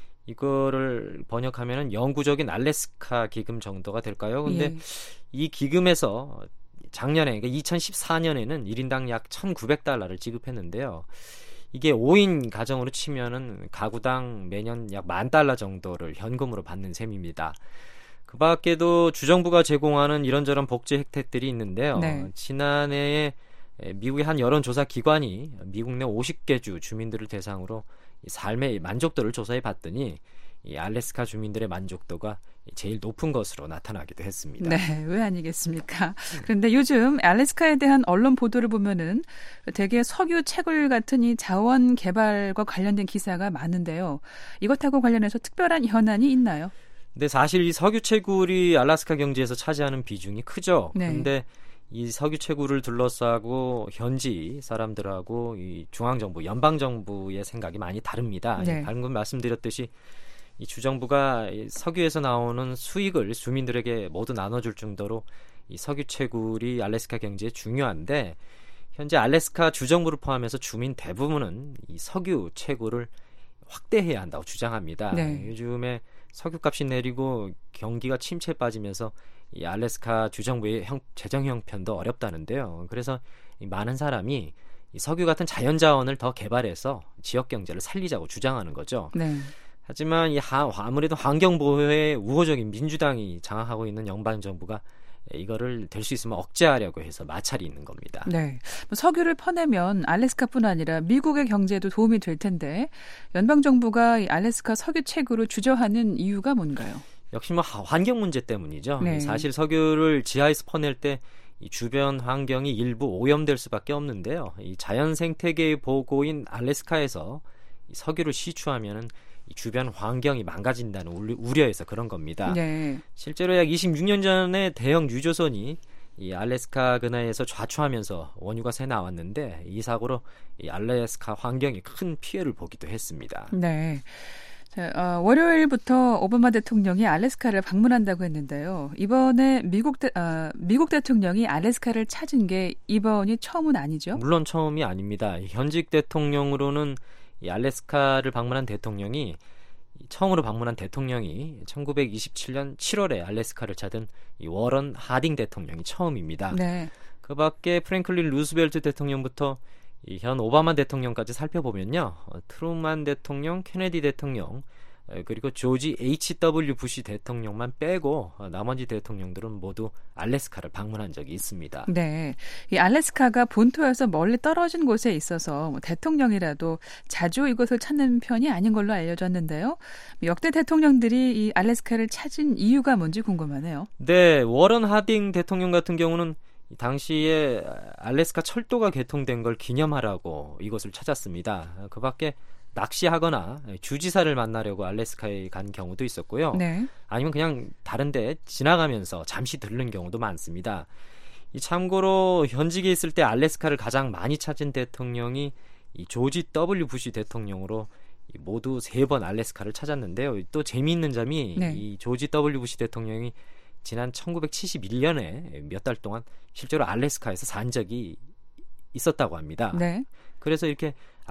[SPEAKER 8] 이거를 번역하면은 영구적인 알래스카 기금 정도가 될까요? 근데
[SPEAKER 6] 예.
[SPEAKER 8] 이 기금에서 작년에 그러니까 이천십사 년에는 일 인당 약 천구백 달러를 지급했는데요. 이게 오 인 가정으로 치면은 가구당 매년 약 만 달러 정도를 현금으로 받는 셈입니다. 그 밖에도 주정부가 제공하는 이런저런 복지 혜택들이 있는데요.
[SPEAKER 6] 네.
[SPEAKER 8] 지난해에 미국의 한 여론조사 기관이 미국 내 오십 개 주 주민들을 대상으로 삶의 만족도를 조사해 봤더니 이 알래스카 주민들의 만족도가 제일 높은 것으로 나타나기도 했습니다.
[SPEAKER 6] 네, 왜 아니겠습니까? 그런데 요즘 알래스카에 대한 언론 보도를 보면은 대개 석유 채굴 같은 이 자원 개발과 관련된 기사가 많은데요. 이것하고 관련해서 특별한 현안이 있나요?
[SPEAKER 8] 근데 사실 이 석유 채굴이 알래스카 경제에서 차지하는 비중이 크죠.
[SPEAKER 6] 네.
[SPEAKER 8] 그런데 이 석유 채굴을 둘러싸고 현지 사람들하고 이 중앙정부, 연방정부의 생각이 많이 다릅니다.
[SPEAKER 6] 네.
[SPEAKER 8] 방금 말씀드렸듯이 이 주정부가 이 석유에서 나오는 수익을 주민들에게 모두 나눠줄 정도로 이 석유 채굴이 알래스카 경제에 중요한데 현재 알래스카 주정부를 포함해서 주민 대부분은 이 석유 채굴을 확대해야 한다고 주장합니다.
[SPEAKER 6] 네.
[SPEAKER 8] 요즘에 석유값이 내리고 경기가 침체에 빠지면서 이 알래스카 주정부의 형, 재정 형편도 어렵다는데요. 그래서 이 많은 사람이 이 석유 같은 자연자원을 더 개발해서 지역 경제를 살리자고 주장하는 거죠.
[SPEAKER 6] 네.
[SPEAKER 8] 하지만 이 하, 아무래도 환경 보호에 우호적인 민주당이 장악하고 있는 연방 정부가 이거를 될 수 있으면 억제하려고 해서 마찰이 있는 겁니다.
[SPEAKER 6] 네, 석유를 퍼내면 알래스카뿐 아니라 미국의 경제에도 도움이 될 텐데 연방 정부가 이 알래스카 석유 채굴을 주저하는 이유가 뭔가요?
[SPEAKER 8] 역시 뭐 환경 문제 때문이죠.
[SPEAKER 6] 네.
[SPEAKER 8] 사실 석유를 지하에서 퍼낼 때 이 주변 환경이 일부 오염될 수밖에 없는데요. 이 자연 생태계의 보고인 알래스카에서 이 석유를 시추하면은 이 주변 환경이 망가진다는 우려에서 그런 겁니다.
[SPEAKER 6] 네.
[SPEAKER 8] 실제로 약 이십육 년 전에 대형 유조선이 이 알래스카 근해에서 좌초하면서 원유가 새 나왔는데 이 사고로 이 알래스카 환경이 큰 피해를 보기도 했습니다.
[SPEAKER 6] 네. 자, 어, 월요일부터 오바마 대통령이 알래스카를 방문한다고 했는데요. 이번에 미국, 대, 어, 미국 대통령이 알래스카를 찾은 게 이번이 처음은 아니죠?
[SPEAKER 8] 물론 처음이 아닙니다. 현직 대통령으로는 이 알래스카를 방문한 대통령이 처음으로 방문한 대통령이 천구백이십칠 년 칠월에 알래스카를 찾은 이 워런 하딩 대통령이 처음입니다.
[SPEAKER 6] 네.
[SPEAKER 8] 그 밖에 프랭클린 루스벨트 대통령부터 이 현 오바마 대통령까지 살펴보면요. 트루만 대통령, 케네디 대통령, 그리고 조지 에이치 더블유 부시 대통령만 빼고 나머지 대통령들은 모두 알래스카를 방문한 적이 있습니다.
[SPEAKER 6] 네, 이 알래스카가 본토에서 멀리 떨어진 곳에 있어서 뭐 대통령이라도 자주 이곳을 찾는 편이 아닌 걸로 알려졌는데요. 역대 대통령들이 이 알래스카를 찾은 이유가 뭔지 궁금하네요.
[SPEAKER 8] 네, 워런 하딩 대통령 같은 경우는 당시에 알래스카 철도가 개통된 걸 기념하라고 이곳을 찾았습니다. 그 밖에 낚시하거나 주지사를 만나려고 알래스카에 간 경우도 있었고요.
[SPEAKER 6] 네.
[SPEAKER 8] 아니면 그냥 다른 데 지나가면서 잠시 들른 경우도 많습니다. 이 참고로 현직에 있을 때 알래스카를 가장 많이 찾은 대통령이 이 조지 더블유 부시 대통령으로 모두 세 번 알래스카를 찾았는데요. 또 재미있는 점이
[SPEAKER 6] 네.
[SPEAKER 8] 이 조지 더블유 부시 대통령이 지난 천구백칠십일 년에 몇 달 동안 실제로 알래스카에서 산 적이 있었다고 합니다.
[SPEAKER 6] 네.
[SPEAKER 8] 그래서 이렇게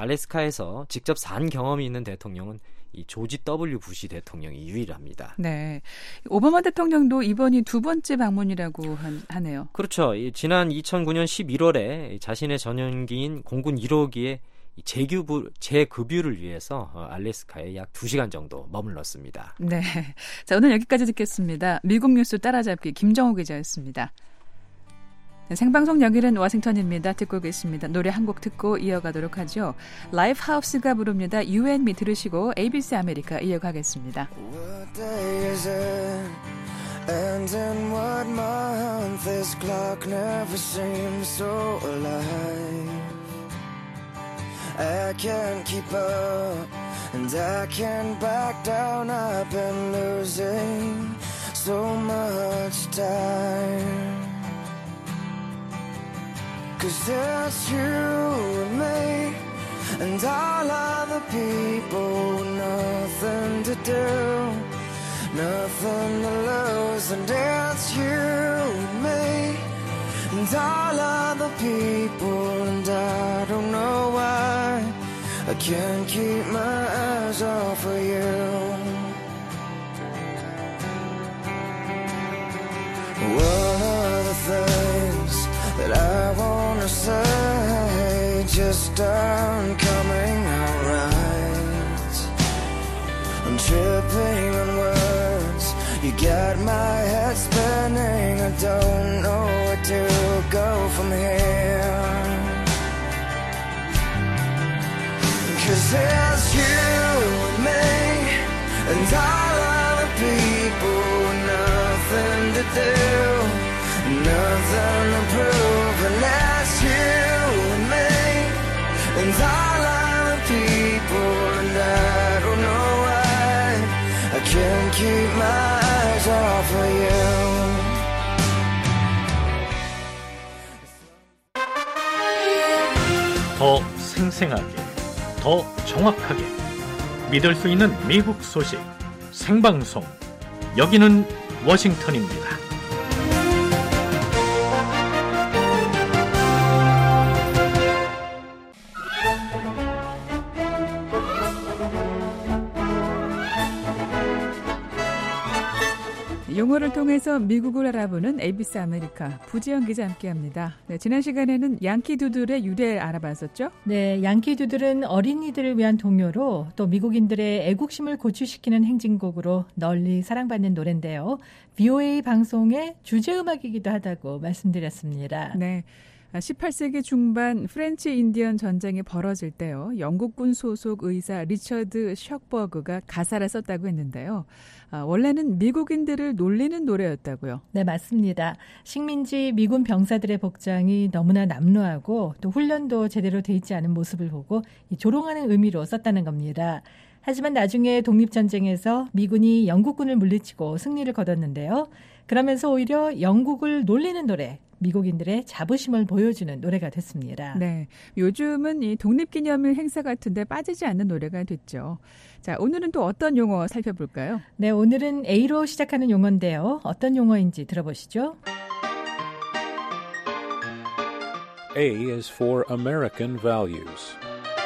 [SPEAKER 8] 알래스카에서 직접 산 경험이 있는 대통령은 이 조지 더블유 부시 대통령이 유일합니다.
[SPEAKER 6] 네, 오바마 대통령도 이번이 두 번째 방문이라고 하네요.
[SPEAKER 8] 그렇죠. 지난 이천구 년 십일월에 자신의 전용기인 공군 일 호기에 재규부, 재급유를 위해서 알래스카에 약 두 시간 정도 머물렀습니다.
[SPEAKER 6] 네, 자 오늘 여기까지 듣겠습니다. 미국 뉴스 따라잡기 김정호 기자였습니다. 네, 생방송 여기는 워싱턴입니다. 듣고 계십니다. 노래 한 곡 듣고 이어가도록 하죠. 라이프하우스가 부릅니다. You and Me 들으시고 에이비씨 아메리카 이어가겠습니다.
[SPEAKER 9] What day is it? And in what month? This clock never seems so alive. I can't keep up and I can't back down. I've been losing so much time. Cause it's you and me and all other people, nothing to do, nothing to lose. And it's you and me and all other people, and I don't know why I can't keep my eyes off of you. One of the things that I wanna say just aren't coming out right. I'm tripping on words, you got my head spinning. I don't know where to go from here. Cause it's you and me and all other people, nothing to do, nothing to prove. And that's you and me and all other people, and I don't know why I can't keep my eyes off of you.
[SPEAKER 5] 더 생생하게, 더 정확하게 믿을 수 있는 미국 소식 생방송. 여기는 워싱턴입니다.
[SPEAKER 6] 용어를 통해서 미국을 알아보는 에이비씨 아메리카 부지영 기자 함께합니다. 네, 지난 시간에는 양키 두들의 유래 알아봤었죠?
[SPEAKER 10] 네, 양키 두들은 어린이들을 위한 동요로 또 미국인들의 애국심을 고취시키는 행진곡으로 널리 사랑받는 노래인데요. 브이오에이 방송의 주제음악이기도 하다고 말씀드렸습니다.
[SPEAKER 6] 네. 십팔 세기 중반 프렌치 인디언 전쟁이 벌어질 때요. 영국군 소속 의사 리처드 셔버그가 가사를 썼다고 했는데요. 아, 원래는 미국인들을 놀리는 노래였다고요.
[SPEAKER 10] 네, 맞습니다. 식민지 미군 병사들의 복장이 너무나 남루하고 또 훈련도 제대로 돼 있지 않은 모습을 보고 조롱하는 의미로 썼다는 겁니다. 하지만 나중에 독립전쟁에서 미군이 영국군을 물리치고 승리를 거뒀는데요. 그러면서 오히려 영국을 놀리는 노래, 미국인들의 자부심을 보여주는 노래가 됐습니다.
[SPEAKER 6] 네, 요즘은 이 독립기념일 행사 같은데 빠지지 않는 노래가 됐죠. 자, 오늘은 또 어떤 용어 살펴볼까요?
[SPEAKER 10] 네, 오늘은 A로 시작하는 용어인데요. 어떤 용어인지 들어보시죠.
[SPEAKER 11] A is for American values.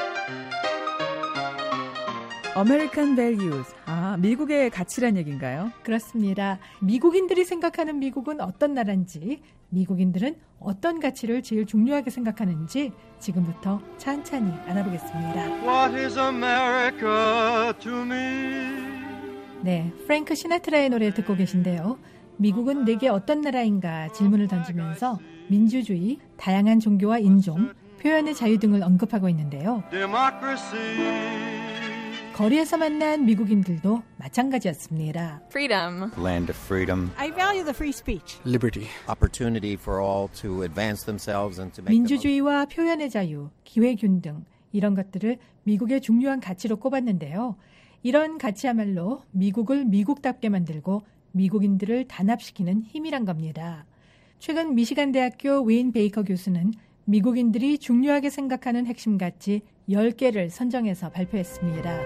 [SPEAKER 6] American values. 아, 미국의 가치란 얘기인가요?
[SPEAKER 10] 그렇습니다. 미국인들이 생각하는 미국은 어떤 나라인지, 미국인들은 어떤 가치를 제일 중요하게 생각하는지 지금부터 찬찬히 알아보겠습니다.
[SPEAKER 9] What is America to me?
[SPEAKER 10] 네, 프랭크 시나트라의 노래를 듣고 계신데요. 미국은 내게 어떤 나라인가 질문을 던지면서 민주주의, 다양한 종교와 인종, 표현의 자유 등을 언급하고 있는데요.
[SPEAKER 9] Democracy.
[SPEAKER 10] 거리에서 만난 미국인들도 마찬가지였습니다.
[SPEAKER 12] Freedom.
[SPEAKER 13] Land of freedom.
[SPEAKER 12] I value the free speech.
[SPEAKER 13] Liberty. Opportunity for all to advance themselves and to make
[SPEAKER 10] 민주주의와 표현의 자유, 기회균 등 이런 것들을 미국의 중요한 가치로 꼽았는데요. 이런 가치야말로 미국을 미국답게 만들고 미국인들을 단합시키는 힘이란 겁니다. 최근 미시간 대학교 웨인 베이커 교수는 미국인들이 중요하게 생각하는 핵심 가치 열 개를 선정해서 발표했습니다.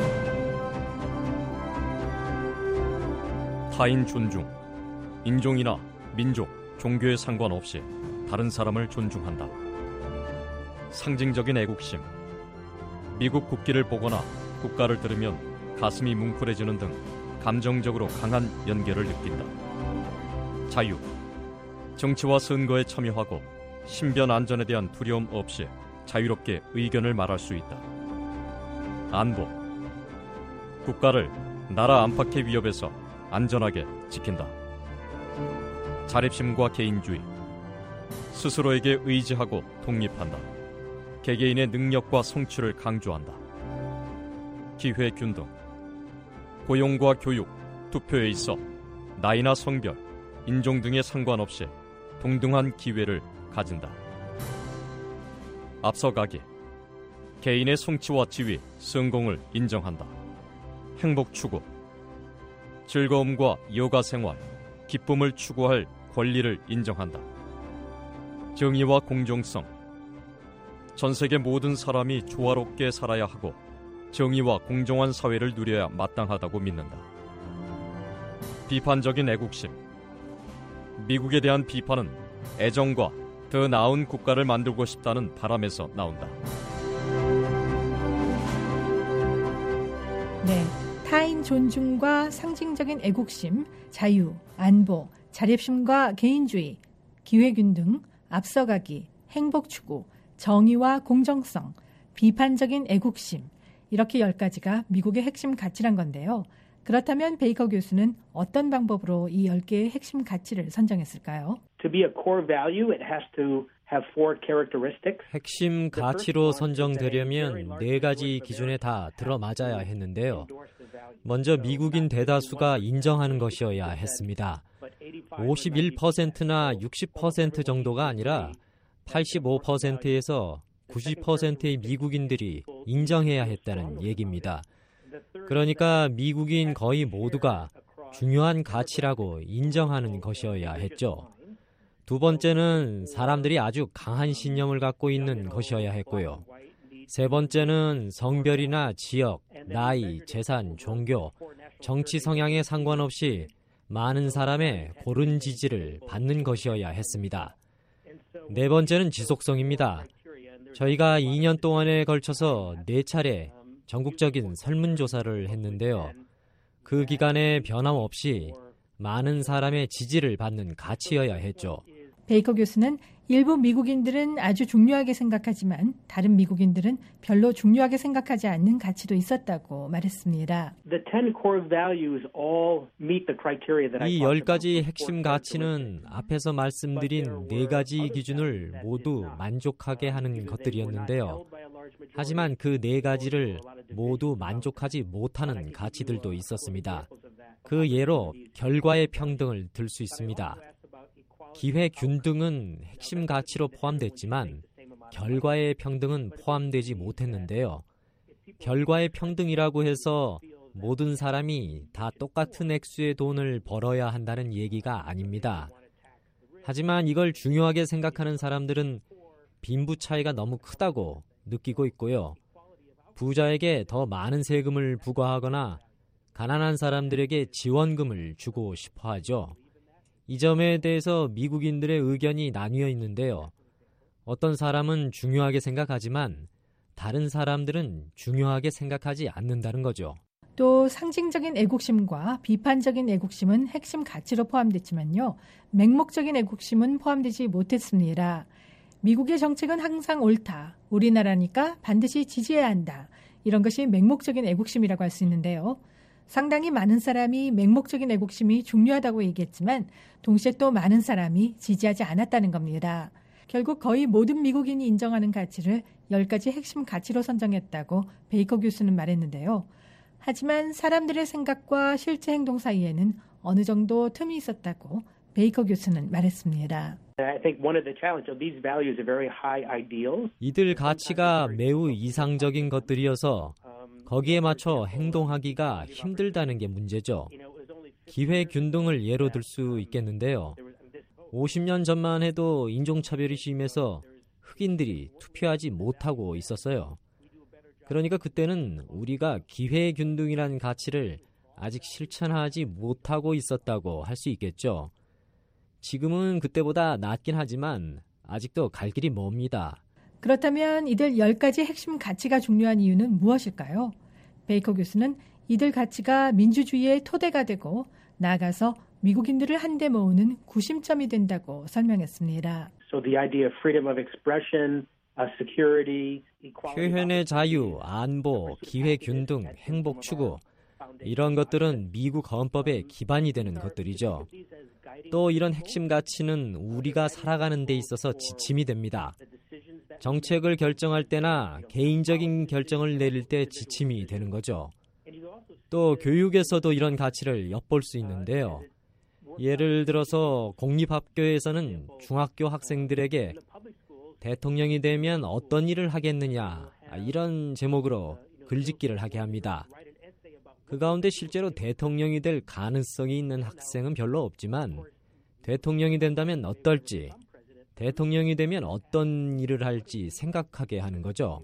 [SPEAKER 14] 타인 존중, 인종이나 민족, 종교에 상관없이 다른 사람을 존중한다. 상징적인 애국심, 미국 국기를 보거나 국가를 들으면 가슴이 뭉클해지는 등 감정적으로 강한 연계를 느낀다. 자유, 정치와 선거에 참여하고 신변 안전에 대한 두려움 없이 자유롭게 의견을 말할 수 있다. 안보, 국가를 나라 안팎의 위협에서 안전하게 지킨다. 자립심과 개인주의, 스스로에게 의지하고 독립한다. 개개인의 능력과 성취를 강조한다. 기회균등, 고용과 교육, 투표에 있어 나이나 성별, 인종 등에 상관없이 동등한 기회를 가진다. 앞서가기, 개인의 성취와 지위, 성공을 인정한다. 행복 추구, 즐거움과 여가 생활, 기쁨을 추구할 권리를 인정한다. 정의와 공정성, 전 세계 모든 사람이 조화롭게 살아야 하고 정의와 공정한 사회를 누려야 마땅하다고 믿는다. 비판적인 애국심, 미국에 대한 비판은 애정과 더 나은 국가를 만들고 싶다는 바람에서 나온다.
[SPEAKER 10] 네, 타인 존중과 상징적인 애국심, 자유, 안보, 자립심과 개인주의, 기회균등, 앞서가기, 행복 추구, 정의와 공정성, 비판적인 애국심, 이렇게 열 가지가 미국의 핵심 가치란 건데요. 그렇다면 베이커 교수는 어떤 방법으로 이 열 개의 핵심 가치를 선정했을까요?
[SPEAKER 15] To be a core value, it has to have four characteristics.
[SPEAKER 8] 핵심 가치로 선정되려면 네 가지 기준에 다 들어맞아야 했는데요. 먼저 미국인 대다수가 인정하는 것이어야 했습니다. 오십일 퍼센트나 육십 퍼센트 정도가 아니라 팔십오 퍼센트에서 구십 퍼센트의 미국인들이 인정해야 했다는 얘기입니다. 그러니까 미국인 거의 모두가 중요한 가치라고 인정하는 것이어야 했죠. 두 번째는 사람들이 아주 강한 신념을 갖고 있는 것이어야 했고요. 세 번째는 성별이나 지역, 나이, 재산, 종교, 정치 성향에 상관없이 많은 사람의 고른 지지를 받는 것이어야 했습니다. 네 번째는 지속성입니다. 저희가 이 년 동안에 걸쳐서 네 차례 전국적인 설문조사를 했는데요. 그 기간에 변함없이 많은 사람의 지지를 받는 가치여야 했죠.
[SPEAKER 10] 베이커 교수는 일부 미국인들은 아주 중요하게 생각하지만 다른 미국인들은 별로 중요하게 생각하지 않는 가치도 있었다고 말했습니다.
[SPEAKER 8] 이 열 가지 핵심 가치는 앞에서 말씀드린 네 가지 기준을 모두 만족하게 하는 것들이었는데요. 하지만 그 네 가지를 모두 만족하지 못하는 가치들도 있었습니다. 그 예로 결과의 평등을 들 수 있습니다. 기회 균등은 핵심 가치로 포함됐지만 결과의 평등은 포함되지 못했는데요. 결과의 평등이라고 해서 모든 사람이 다 똑같은 액수의 돈을 벌어야 한다는 얘기가 아닙니다. 하지만 이걸 중요하게 생각하는 사람들은 빈부 차이가 너무 크다고 느끼고 있고요. 부자에게 더 많은 세금을 부과하거나 가난한 사람들에게 지원금을 주고 싶어 하죠. 이 점에 대해서 미국인들의 의견이 나뉘어 있는데요. 어떤 사람은 중요하게 생각하지만 다른 사람들은 중요하게 생각하지 않는다는 거죠.
[SPEAKER 10] 또 상징적인 애국심과 비판적인 애국심은 핵심 가치로 포함됐지만요. 맹목적인 애국심은 포함되지 못했습니다. 미국의 정책은 항상 옳다. 우리나라니까 반드시 지지해야 한다. 이런 것이 맹목적인 애국심이라고 할 수 있는데요. 상당히 많은 사람이 맹목적인 애국심이 중요하다고 얘기했지만 동시에 또 많은 사람이 지지하지 않았다는 겁니다. 결국 거의 모든 미국인이 인정하는 가치를 열 가지 핵심 가치로 선정했다고 베이커 교수는 말했는데요. 하지만 사람들의 생각과 실제 행동 사이에는 어느 정도 틈이 있었다고 베이커 교수는 말했습니다.
[SPEAKER 8] 이들 가치가 매우 이상적인 것들이어서 거기에 맞춰 행동하기가 힘들다는 게 문제죠. 기회 균등을 예로 들 수 있겠는데요. 오십 년 전만 해도 인종차별이 심해서 흑인들이 투표하지 못하고 있었어요. 그러니까 그때는 우리가 기회 균등이라는 가치를 아직 실천하지 못하고 있었다고 할 수 있겠죠. 지금은 그때보다 낫긴 하지만 아직도 갈 길이 멉니다.
[SPEAKER 10] 그렇다면 이들 열 가지 핵심 가치가 중요한 이유는 무엇일까요? 베이커 교수는 이들 가치가 민주주의의 토대가 되고 나아가서 미국인들을 한데 모으는 구심점이 된다고 설명했습니다.
[SPEAKER 15] So the idea of freedom of expression, uh, security,
[SPEAKER 8] 표현의 자유, 안보, 기회 균등, 행복 추구 이런 것들은 미국 헌법의 기반이 되는 것들이죠. 또 이런 핵심 가치는 우리가 살아가는 데 있어서 지침이 됩니다. 정책을 결정할 때나 개인적인 결정을 내릴 때 지침이 되는 거죠. 또 교육에서도 이런 가치를 엿볼 수 있는데요. 예를 들어서 공립학교에서는 중학교 학생들에게 대통령이 되면 어떤 일을 하겠느냐 이런 제목으로 글짓기를 하게 합니다. 그 가운데 실제로 대통령이 될 가능성이 있는 학생은 별로 없지만 대통령이 된다면 어떨지, 대통령이 되면 어떤 일을 할지 생각하게 하는 거죠.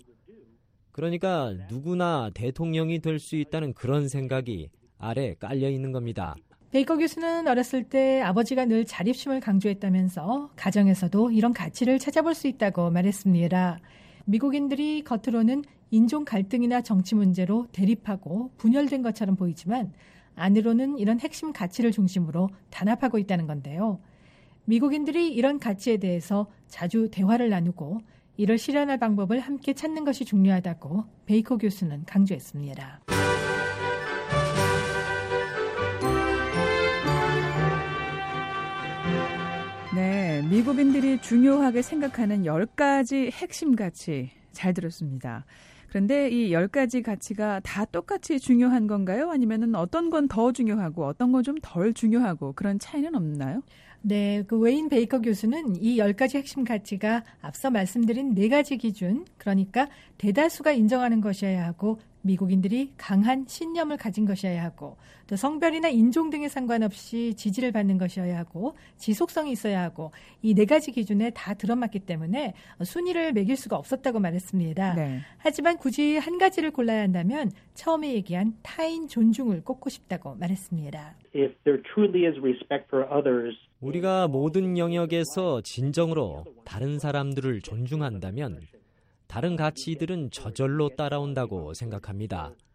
[SPEAKER 8] 그러니까 누구나 대통령이 될 수 있다는 그런 생각이 아래 깔려 있는 겁니다.
[SPEAKER 10] 베이커 교수는 어렸을 때 아버지가 늘 자립심을 강조했다면서 가정에서도 이런 가치를 찾아볼 수 있다고 말했습니다. 미국인들이 겉으로는 인종 갈등이나 정치 문제로 대립하고 분열된 것처럼 보이지만 안으로는 이런 핵심 가치를 중심으로 단합하고 있다는 건데요. 미국인들이 이런 가치에 대해서 자주 대화를 나누고 이를 실현할 방법을 함께 찾는 것이 중요하다고 베이커 교수는 강조했습니다.
[SPEAKER 6] 네, 미국인들이 중요하게 생각하는 열 가지 핵심 가치 잘 들었습니다. 그런데 이 열 가지 가치가 다 똑같이 중요한 건가요? 아니면 어떤 건 더 중요하고 어떤 건 좀 덜 중요하고 그런 차이는 없나요?
[SPEAKER 10] 네, 그 웨인 베이커 교수는 이 열 가지 핵심 가치가 앞서 말씀드린 네 가지 기준, 그러니까 대다수가 인정하는 것이어야 하고 미국인들이 강한 신념을 가진 것이어야 하고 또 성별이나 인종 등에 상관없이 지지를 받는 것이어야 하고 지속성이 있어야 하고 이 네 가지 기준에 다 들어맞기 때문에 순위를 매길 수가 없었다고 말했습니다. 네. 하지만 굳이 한 가지를 골라야 한다면 처음에 얘기한 타인 존중을 꼽고 싶다고 말했습니다.
[SPEAKER 15] If there truly is respect for others,
[SPEAKER 8] 우리가 모든 영역에서 진정으로 다른 사람들을 존중한다면 다른 가치들은 저절로 따라온다고 생각합니다.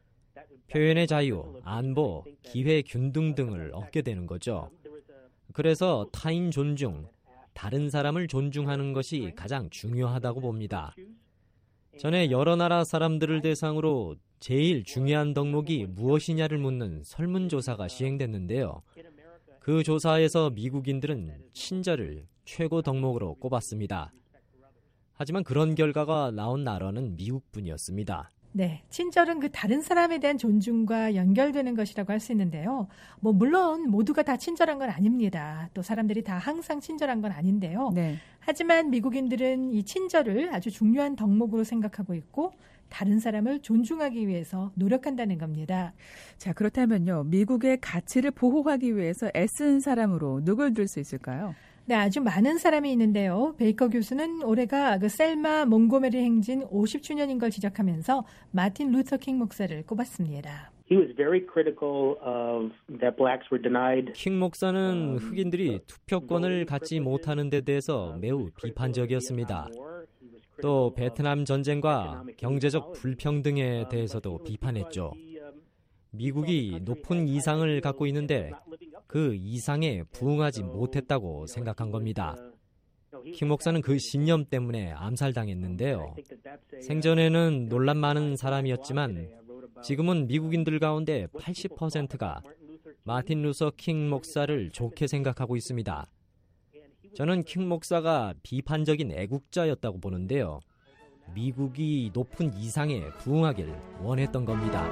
[SPEAKER 8] 표현의 자유, 안보, 기회 균등 등을 얻게 되는 거죠. 그래서 타인 존중, 다른 사람을 존중하는 것이 가장 중요하다고 봅니다. 전에 여러 나라 사람들을 대상으로 제일 중요한 덕목이 무엇이냐를 묻는 설문조사가 시행됐는데요. 그 조사에서 미국인들은 친절을 최고 덕목으로 꼽았습니다. 하지만 그런 결과가 나온 나라는 미국뿐이었습니다.
[SPEAKER 10] 네, 친절은 그 다른 사람에 대한 존중과 연결되는 것이라고 할 수 있는데요. 뭐 물론 모두가 다 친절한 건 아닙니다. 또 사람들이 다 항상 친절한 건 아닌데요.
[SPEAKER 6] 네.
[SPEAKER 10] 하지만 미국인들은 이 친절을 아주 중요한 덕목으로 생각하고 있고 다른 사람을 존중하기 위해서 노력한다는 겁니다.
[SPEAKER 6] 자, 그렇다면요. 미국의 가치를 보호하기 위해서 애쓰는 사람으로 누굴 들 수 있을까요?
[SPEAKER 10] 네, 아주 많은 사람이 있는데요. 베이커 교수는 올해가 그 셀마 몽고메리 행진 오십 주년인 걸 지적하면서 마틴 루터 킹 목사를 꼽았습니다.
[SPEAKER 15] He was very critical of that blacks were denied.
[SPEAKER 8] 킹 목사는 흑인들이 투표권을 갖지 못하는 데 대해서 매우 비판적이었습니다. 또 베트남 전쟁과 경제적 불평등에 대해서도 비판했죠. 미국이 높은 이상을 갖고 있는데 그 이상에 부응하지 못했다고 생각한 겁니다. 킹 목사는 그 신념 때문에 암살당했는데요. 생전에는 논란 많은 사람이었지만 지금은 미국인들 가운데 팔십 퍼센트가 마틴 루서 킹 목사를 좋게 생각하고 있습니다. 저는 킹 목사가 비판적인 애국자였다고 보는데요. 미국이 높은 이상에 부응하길 원했던 겁니다.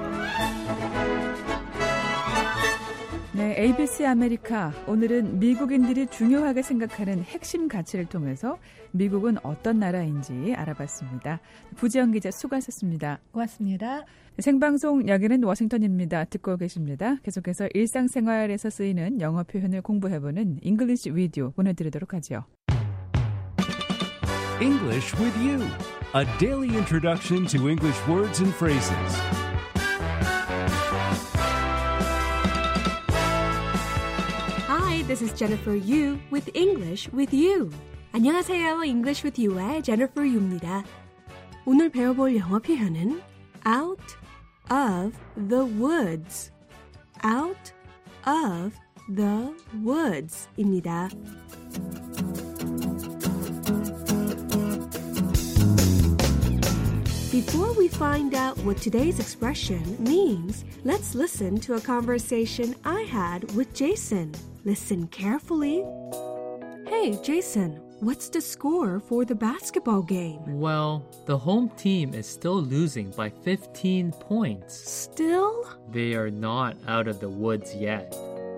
[SPEAKER 6] 네, 에이비씨 아메리카. 오늘은 미국인들이 중요하게 생각하는 핵심 가치를 통해서 미국은 어떤 나라인지 알아봤습니다. 부지영 기자 수고하셨습니다.
[SPEAKER 10] 고맙습니다.
[SPEAKER 6] 생방송 여기는 워싱턴입니다. 듣고 계십니다. 계속해서 일상생활에서 쓰이는 영어 표현을 공부해보는 English Video 보내드리도록 하죠.
[SPEAKER 1] English with you. A daily introduction to English words and phrases.
[SPEAKER 12] Hi, this is Jennifer Yu with English with You. 안녕하세요. English with You의 Jennifer Yu입니다. 오늘 배워볼 영어 표현은 out of the woods. out of the woods입니다. Before we find out what today's expression means, let's listen to a conversation I had with Jason. Listen carefully. Hey, Jason, what's the score for the basketball game?
[SPEAKER 16] Well, the home team is still losing by fifteen points.
[SPEAKER 12] Still?
[SPEAKER 16] They are not out of the woods yet.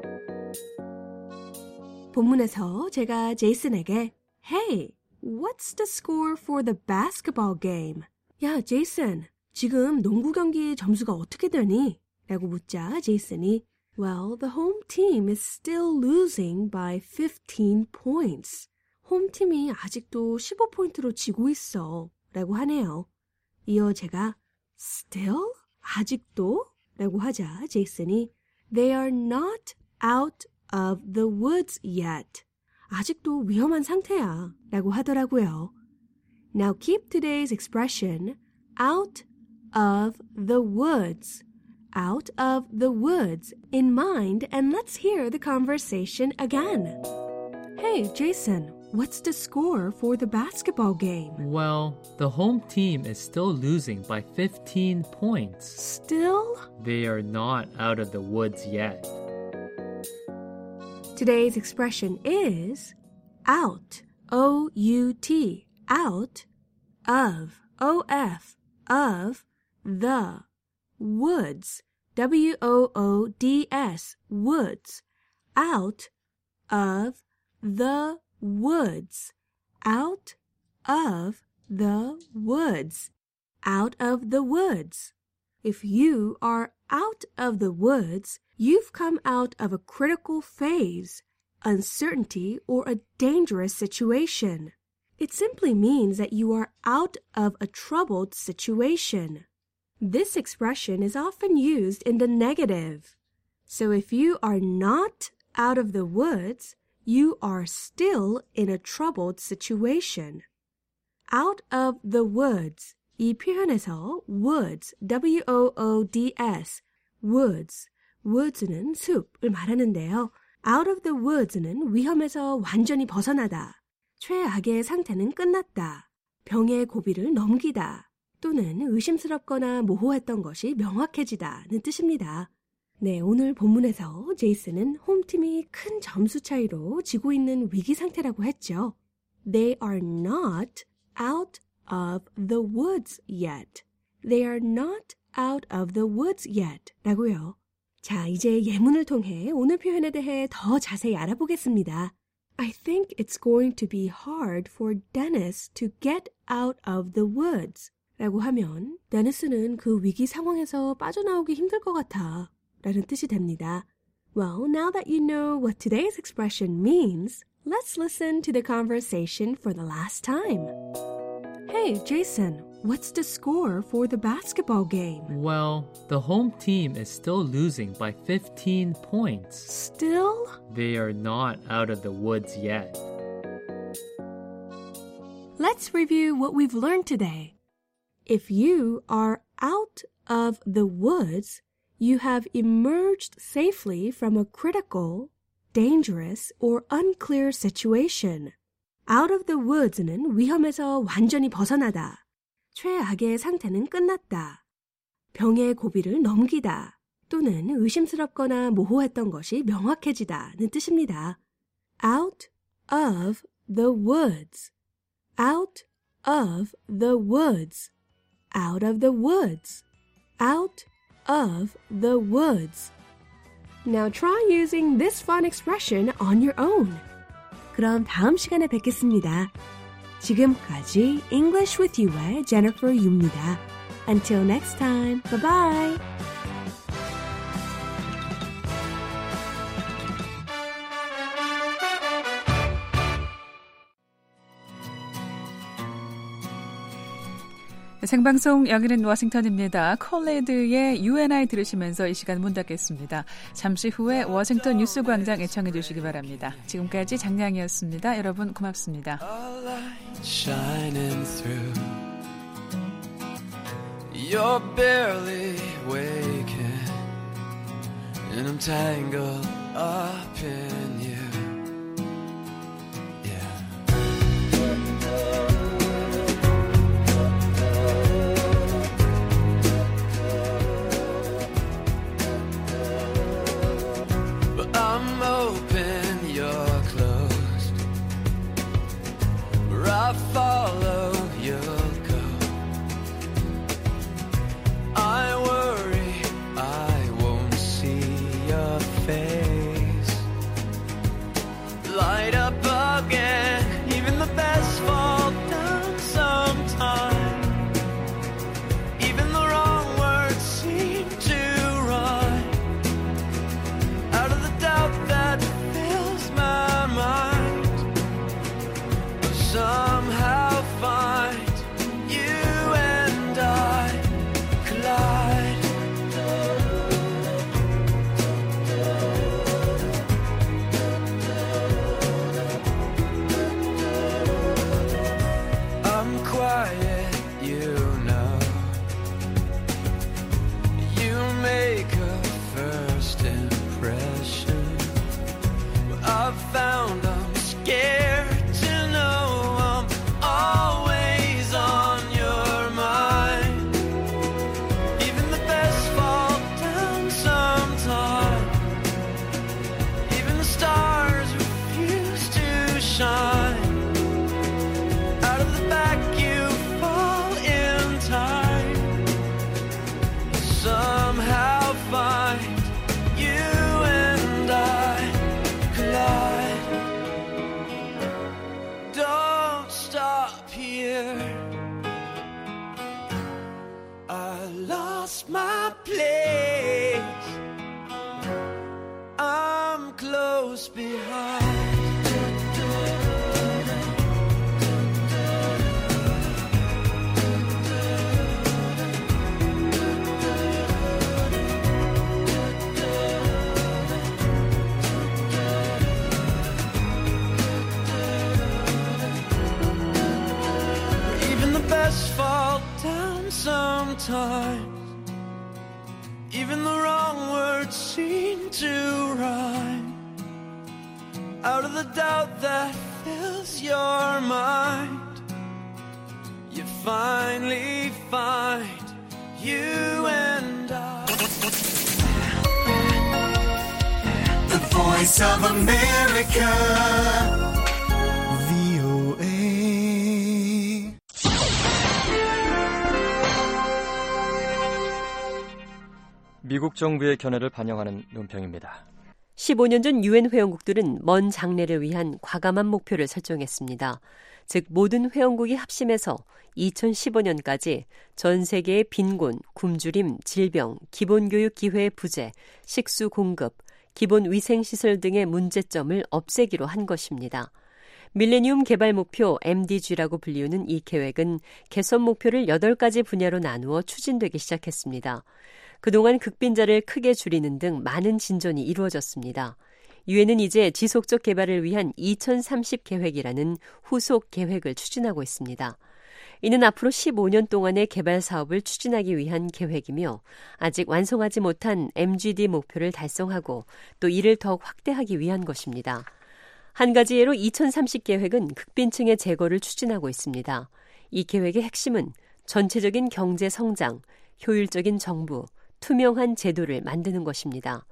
[SPEAKER 12] 본문에서 제가 제이슨에게 Hey, what's the score for the basketball game? 야, 제이슨, 지금 농구 경기 점수가 어떻게 되니? 라고 묻자 제이슨이 Well, the home team is still losing by fifteen points. 홈팀이 아직도 십오 포인트로 지고 있어. 라고 하네요. 이어 제가 Still? 아직도? 라고 하자 제이슨이 They are not out of the woods yet. 아직도 위험한 상태야. 라고 하더라고요. Now keep today's expression out of the woods. Out of the woods in mind, and let's hear the conversation again. Hey, Jason, what's the score for the basketball game?
[SPEAKER 16] Well, the home team is still losing by fifteen points.
[SPEAKER 12] Still?
[SPEAKER 16] They are not out of the woods yet.
[SPEAKER 12] Today's expression is out. O U T. Out of. O F. Of. The. Woods. W O O D S. Woods. Out of the woods. Out of the woods. Out of the woods. If you are out of the woods, you've come out of a critical phase, uncertainty, or a dangerous situation. It simply means that you are out of a troubled situation. This expression is often used in the negative. So if you are not out of the woods, you are still in a troubled situation. Out of the woods. 이 표현에서 woods, W O O D S, woods. woods는 숲을 말하는데요. out of the woods는 위험에서 완전히 벗어나다. 최악의 상태는 끝났다. 병의 고비를 넘기다. 또는 의심스럽거나 모호했던 것이 명확해지다는 뜻입니다. 네, 오늘 본문에서 제이슨은 홈팀이 큰 점수 차이로 지고 있는 위기 상태라고 했죠. They are not out of the woods yet. They are not out of the woods yet. 라고요. 자, 이제 예문을 통해 오늘 표현에 대해 더 자세히 알아보겠습니다. I think it's going to be hard for Dennis to get out of the woods. 라고 하면 데니스는 그 위기 상황에서 빠져나오기 힘들 것 같아 라는 뜻이 됩니다. Well, now that you know what today's expression means, let's listen to the conversation for the last time. Hey, Jason, what's the score for the basketball game?
[SPEAKER 16] Well, the home team is still losing by fifteen points.
[SPEAKER 12] Still?
[SPEAKER 16] They are not out of the woods yet.
[SPEAKER 12] Let's review what we've learned today. If you are out of the woods, you have emerged safely from a critical, dangerous, or unclear situation. Out of the woods는 위험에서 완전히 벗어나다. 최악의 상태는 끝났다. 병의 고비를 넘기다. 또는 의심스럽거나 모호했던 것이 명확해지다는 뜻입니다. Out of the woods. Out of the woods. Out of the woods. Out of the woods. Now try using this fun expression on your own. 그럼 다음 시간에 뵙겠습니다. 지금까지 English with You의 Jennifer Yu입니다. Until next time, bye-bye.
[SPEAKER 6] 생방송 여기는 워싱턴입니다. 콜레드의 You and I 들으시면서 이 시간 문 닫겠습니다. 잠시 후에 워싱턴 뉴스광장 애청해 주시기 바랍니다. 지금까지 장량이었습니다. 여러분 고맙습니다.
[SPEAKER 9] Shining through, you're barely waking, and I'm tangled up in you. I follow, you'll go. I worry I won't see your face light up again. Even the best fall down sometime. Even the wrong words seem to rhyme. Out of the doubt that fills my mind, somehow find you and I collide. I'm quiet, you know. You make a first impression. I've found I'm scared to know I'm always on your mind. Even the best fall down sometime. Even the stars refuse to shine. Out of the back you fall in time. Somehow find you and I collide. Don't stop here. I lost my place. I'm close behind. Even the best fall down sometimes. Even the wrong seem to rhyme. Out of the doubt that fills your mind, you finally find you and I.
[SPEAKER 2] The Voice of America, 브이오에이.
[SPEAKER 14] 미국 정부의 견해를 반영하는 논평입니다.
[SPEAKER 17] 십오 년 전 유엔 회원국들은 먼 장래를 위한 과감한 목표를 설정했습니다. 즉 모든 회원국이 합심해서 이천십오 년까지 전 세계의 빈곤, 굶주림, 질병, 기본교육 기회의 부재, 식수 공급, 기본 위생시설 등의 문제점을 없애기로 한 것입니다. 밀레니움 개발 목표 엠디지라고 불리우는 이 계획은 개선 목표를 여덟 가지 분야로 나누어 추진되기 시작했습니다. 그동안 극빈자를 크게 줄이는 등 많은 진전이 이루어졌습니다. 유엔은 이제 지속적 개발을 위한 이천삼십 계획이라는 후속 계획을 추진하고 있습니다. 이는 앞으로 십오 년 동안의 개발 사업을 추진하기 위한 계획이며 아직 완성하지 못한 엠지디 목표를 달성하고 또 이를 더욱 확대하기 위한 것입니다. 한 가지 예로 이천삼십 계획은 극빈층의 제거를 추진하고 있습니다. 이 계획의 핵심은 전체적인 경제 성장, 효율적인 정부, 투명한 제도를 만드는 것입니다.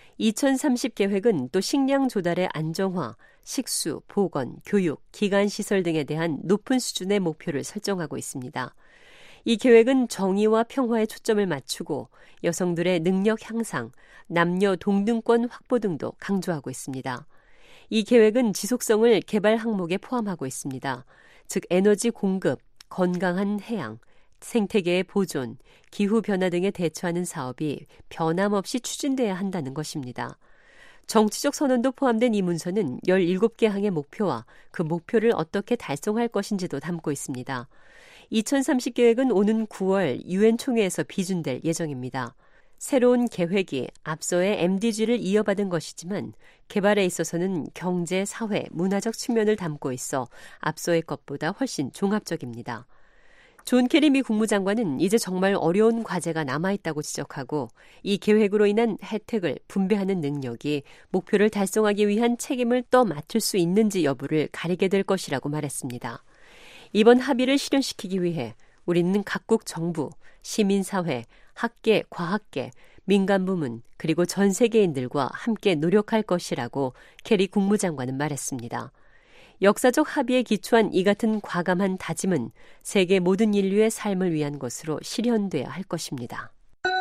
[SPEAKER 17] 이천삼십 계획은 또 식량 조달의 안정화, 식수, 보건, 교육, 기관시설 등에 대한 높은 수준의 목표를 설정하고 있습니다. 이 계획은 정의와 평화에 초점을 맞추고 여성들의 능력 향상, 남녀 동등권 확보 등도 강조하고 있습니다. 이 계획은 지속성을 개발 항목에 포함하고 있습니다. 즉 에너지 공급, 건강한 해양, 생태계의 보존, 기후변화 등에 대처하는 사업이 변함없이 추진돼야 한다는 것입니다. 정치적 선언도 포함된 이 문서는 열일곱 개 항의 목표와 그 목표를 어떻게 달성할 것인지도 담고 있습니다. 이천삼십 계획은 오는 구월 유엔 총회에서 비준될 예정입니다. 새로운 계획이 앞서의 엠디지를 이어받은 것이지만 개발에 있어서는 경제, 사회, 문화적 측면을 담고 있어 앞서의 것보다 훨씬 종합적입니다. 존 케리 미 국무장관은 이제 정말 어려운 과제가 남아있다고 지적하고 이 계획으로 인한 혜택을 분배하는 능력이 목표를 달성하기 위한 책임을 떠맡을 수 있는지 여부를 가리게 될 것이라고 말했습니다. 이번 합의를 실현시키기 위해 우리는 각국 정부, 시민사회, 학계, 과학계, 민간부문 그리고 전 세계인들과 함께 노력할 것이라고 케리 국무장관은 말했습니다. 역사적 합의에 기초한 이 같은 과감한 다짐은 세계 모든 인류의 삶을 위한 것으로 실현돼야 할 것입니다.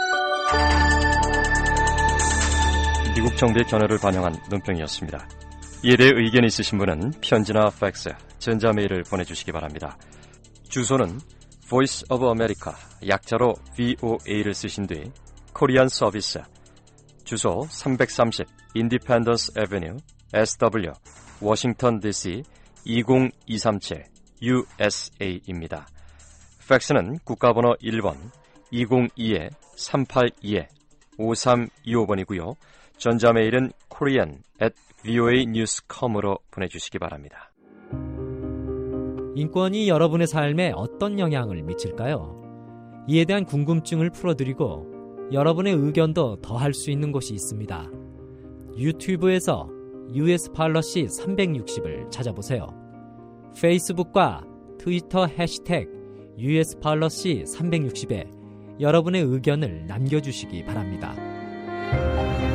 [SPEAKER 14] 미국 정부의 견해를 반영한 논평이었습니다. 이에 대해 의견이 있으신 분은 편지나 팩스, 전자메일을 보내주시기 바랍니다. 주소는 Voice of America, 약자로 브이오에이를 쓰신 뒤 코리안 서비스, 주소 삼백삼십 Independence Avenue, 에스더블유, 워싱턴 디씨 이공이삼칠 유에스에이입니다. 팩스는 국가번호 일 번 이공이 삼팔이 오삼이오 번이고요. 전자메일은 korean at voa news dot com으로 보내주시기 바랍니다.
[SPEAKER 18] 인권이 여러분의 삶에 어떤 영향을 미칠까요? 이에 대한 궁금증을 풀어드리고 여러분의 의견도 더할 수 있는 곳이 있습니다. 유튜브에서 유에스 팔러시 삼백육십을 찾아보세요. 페이스북과 트위터 해시태그 유에스 팔러시 삼백육십에 여러분의 의견을 남겨주시기 바랍니다.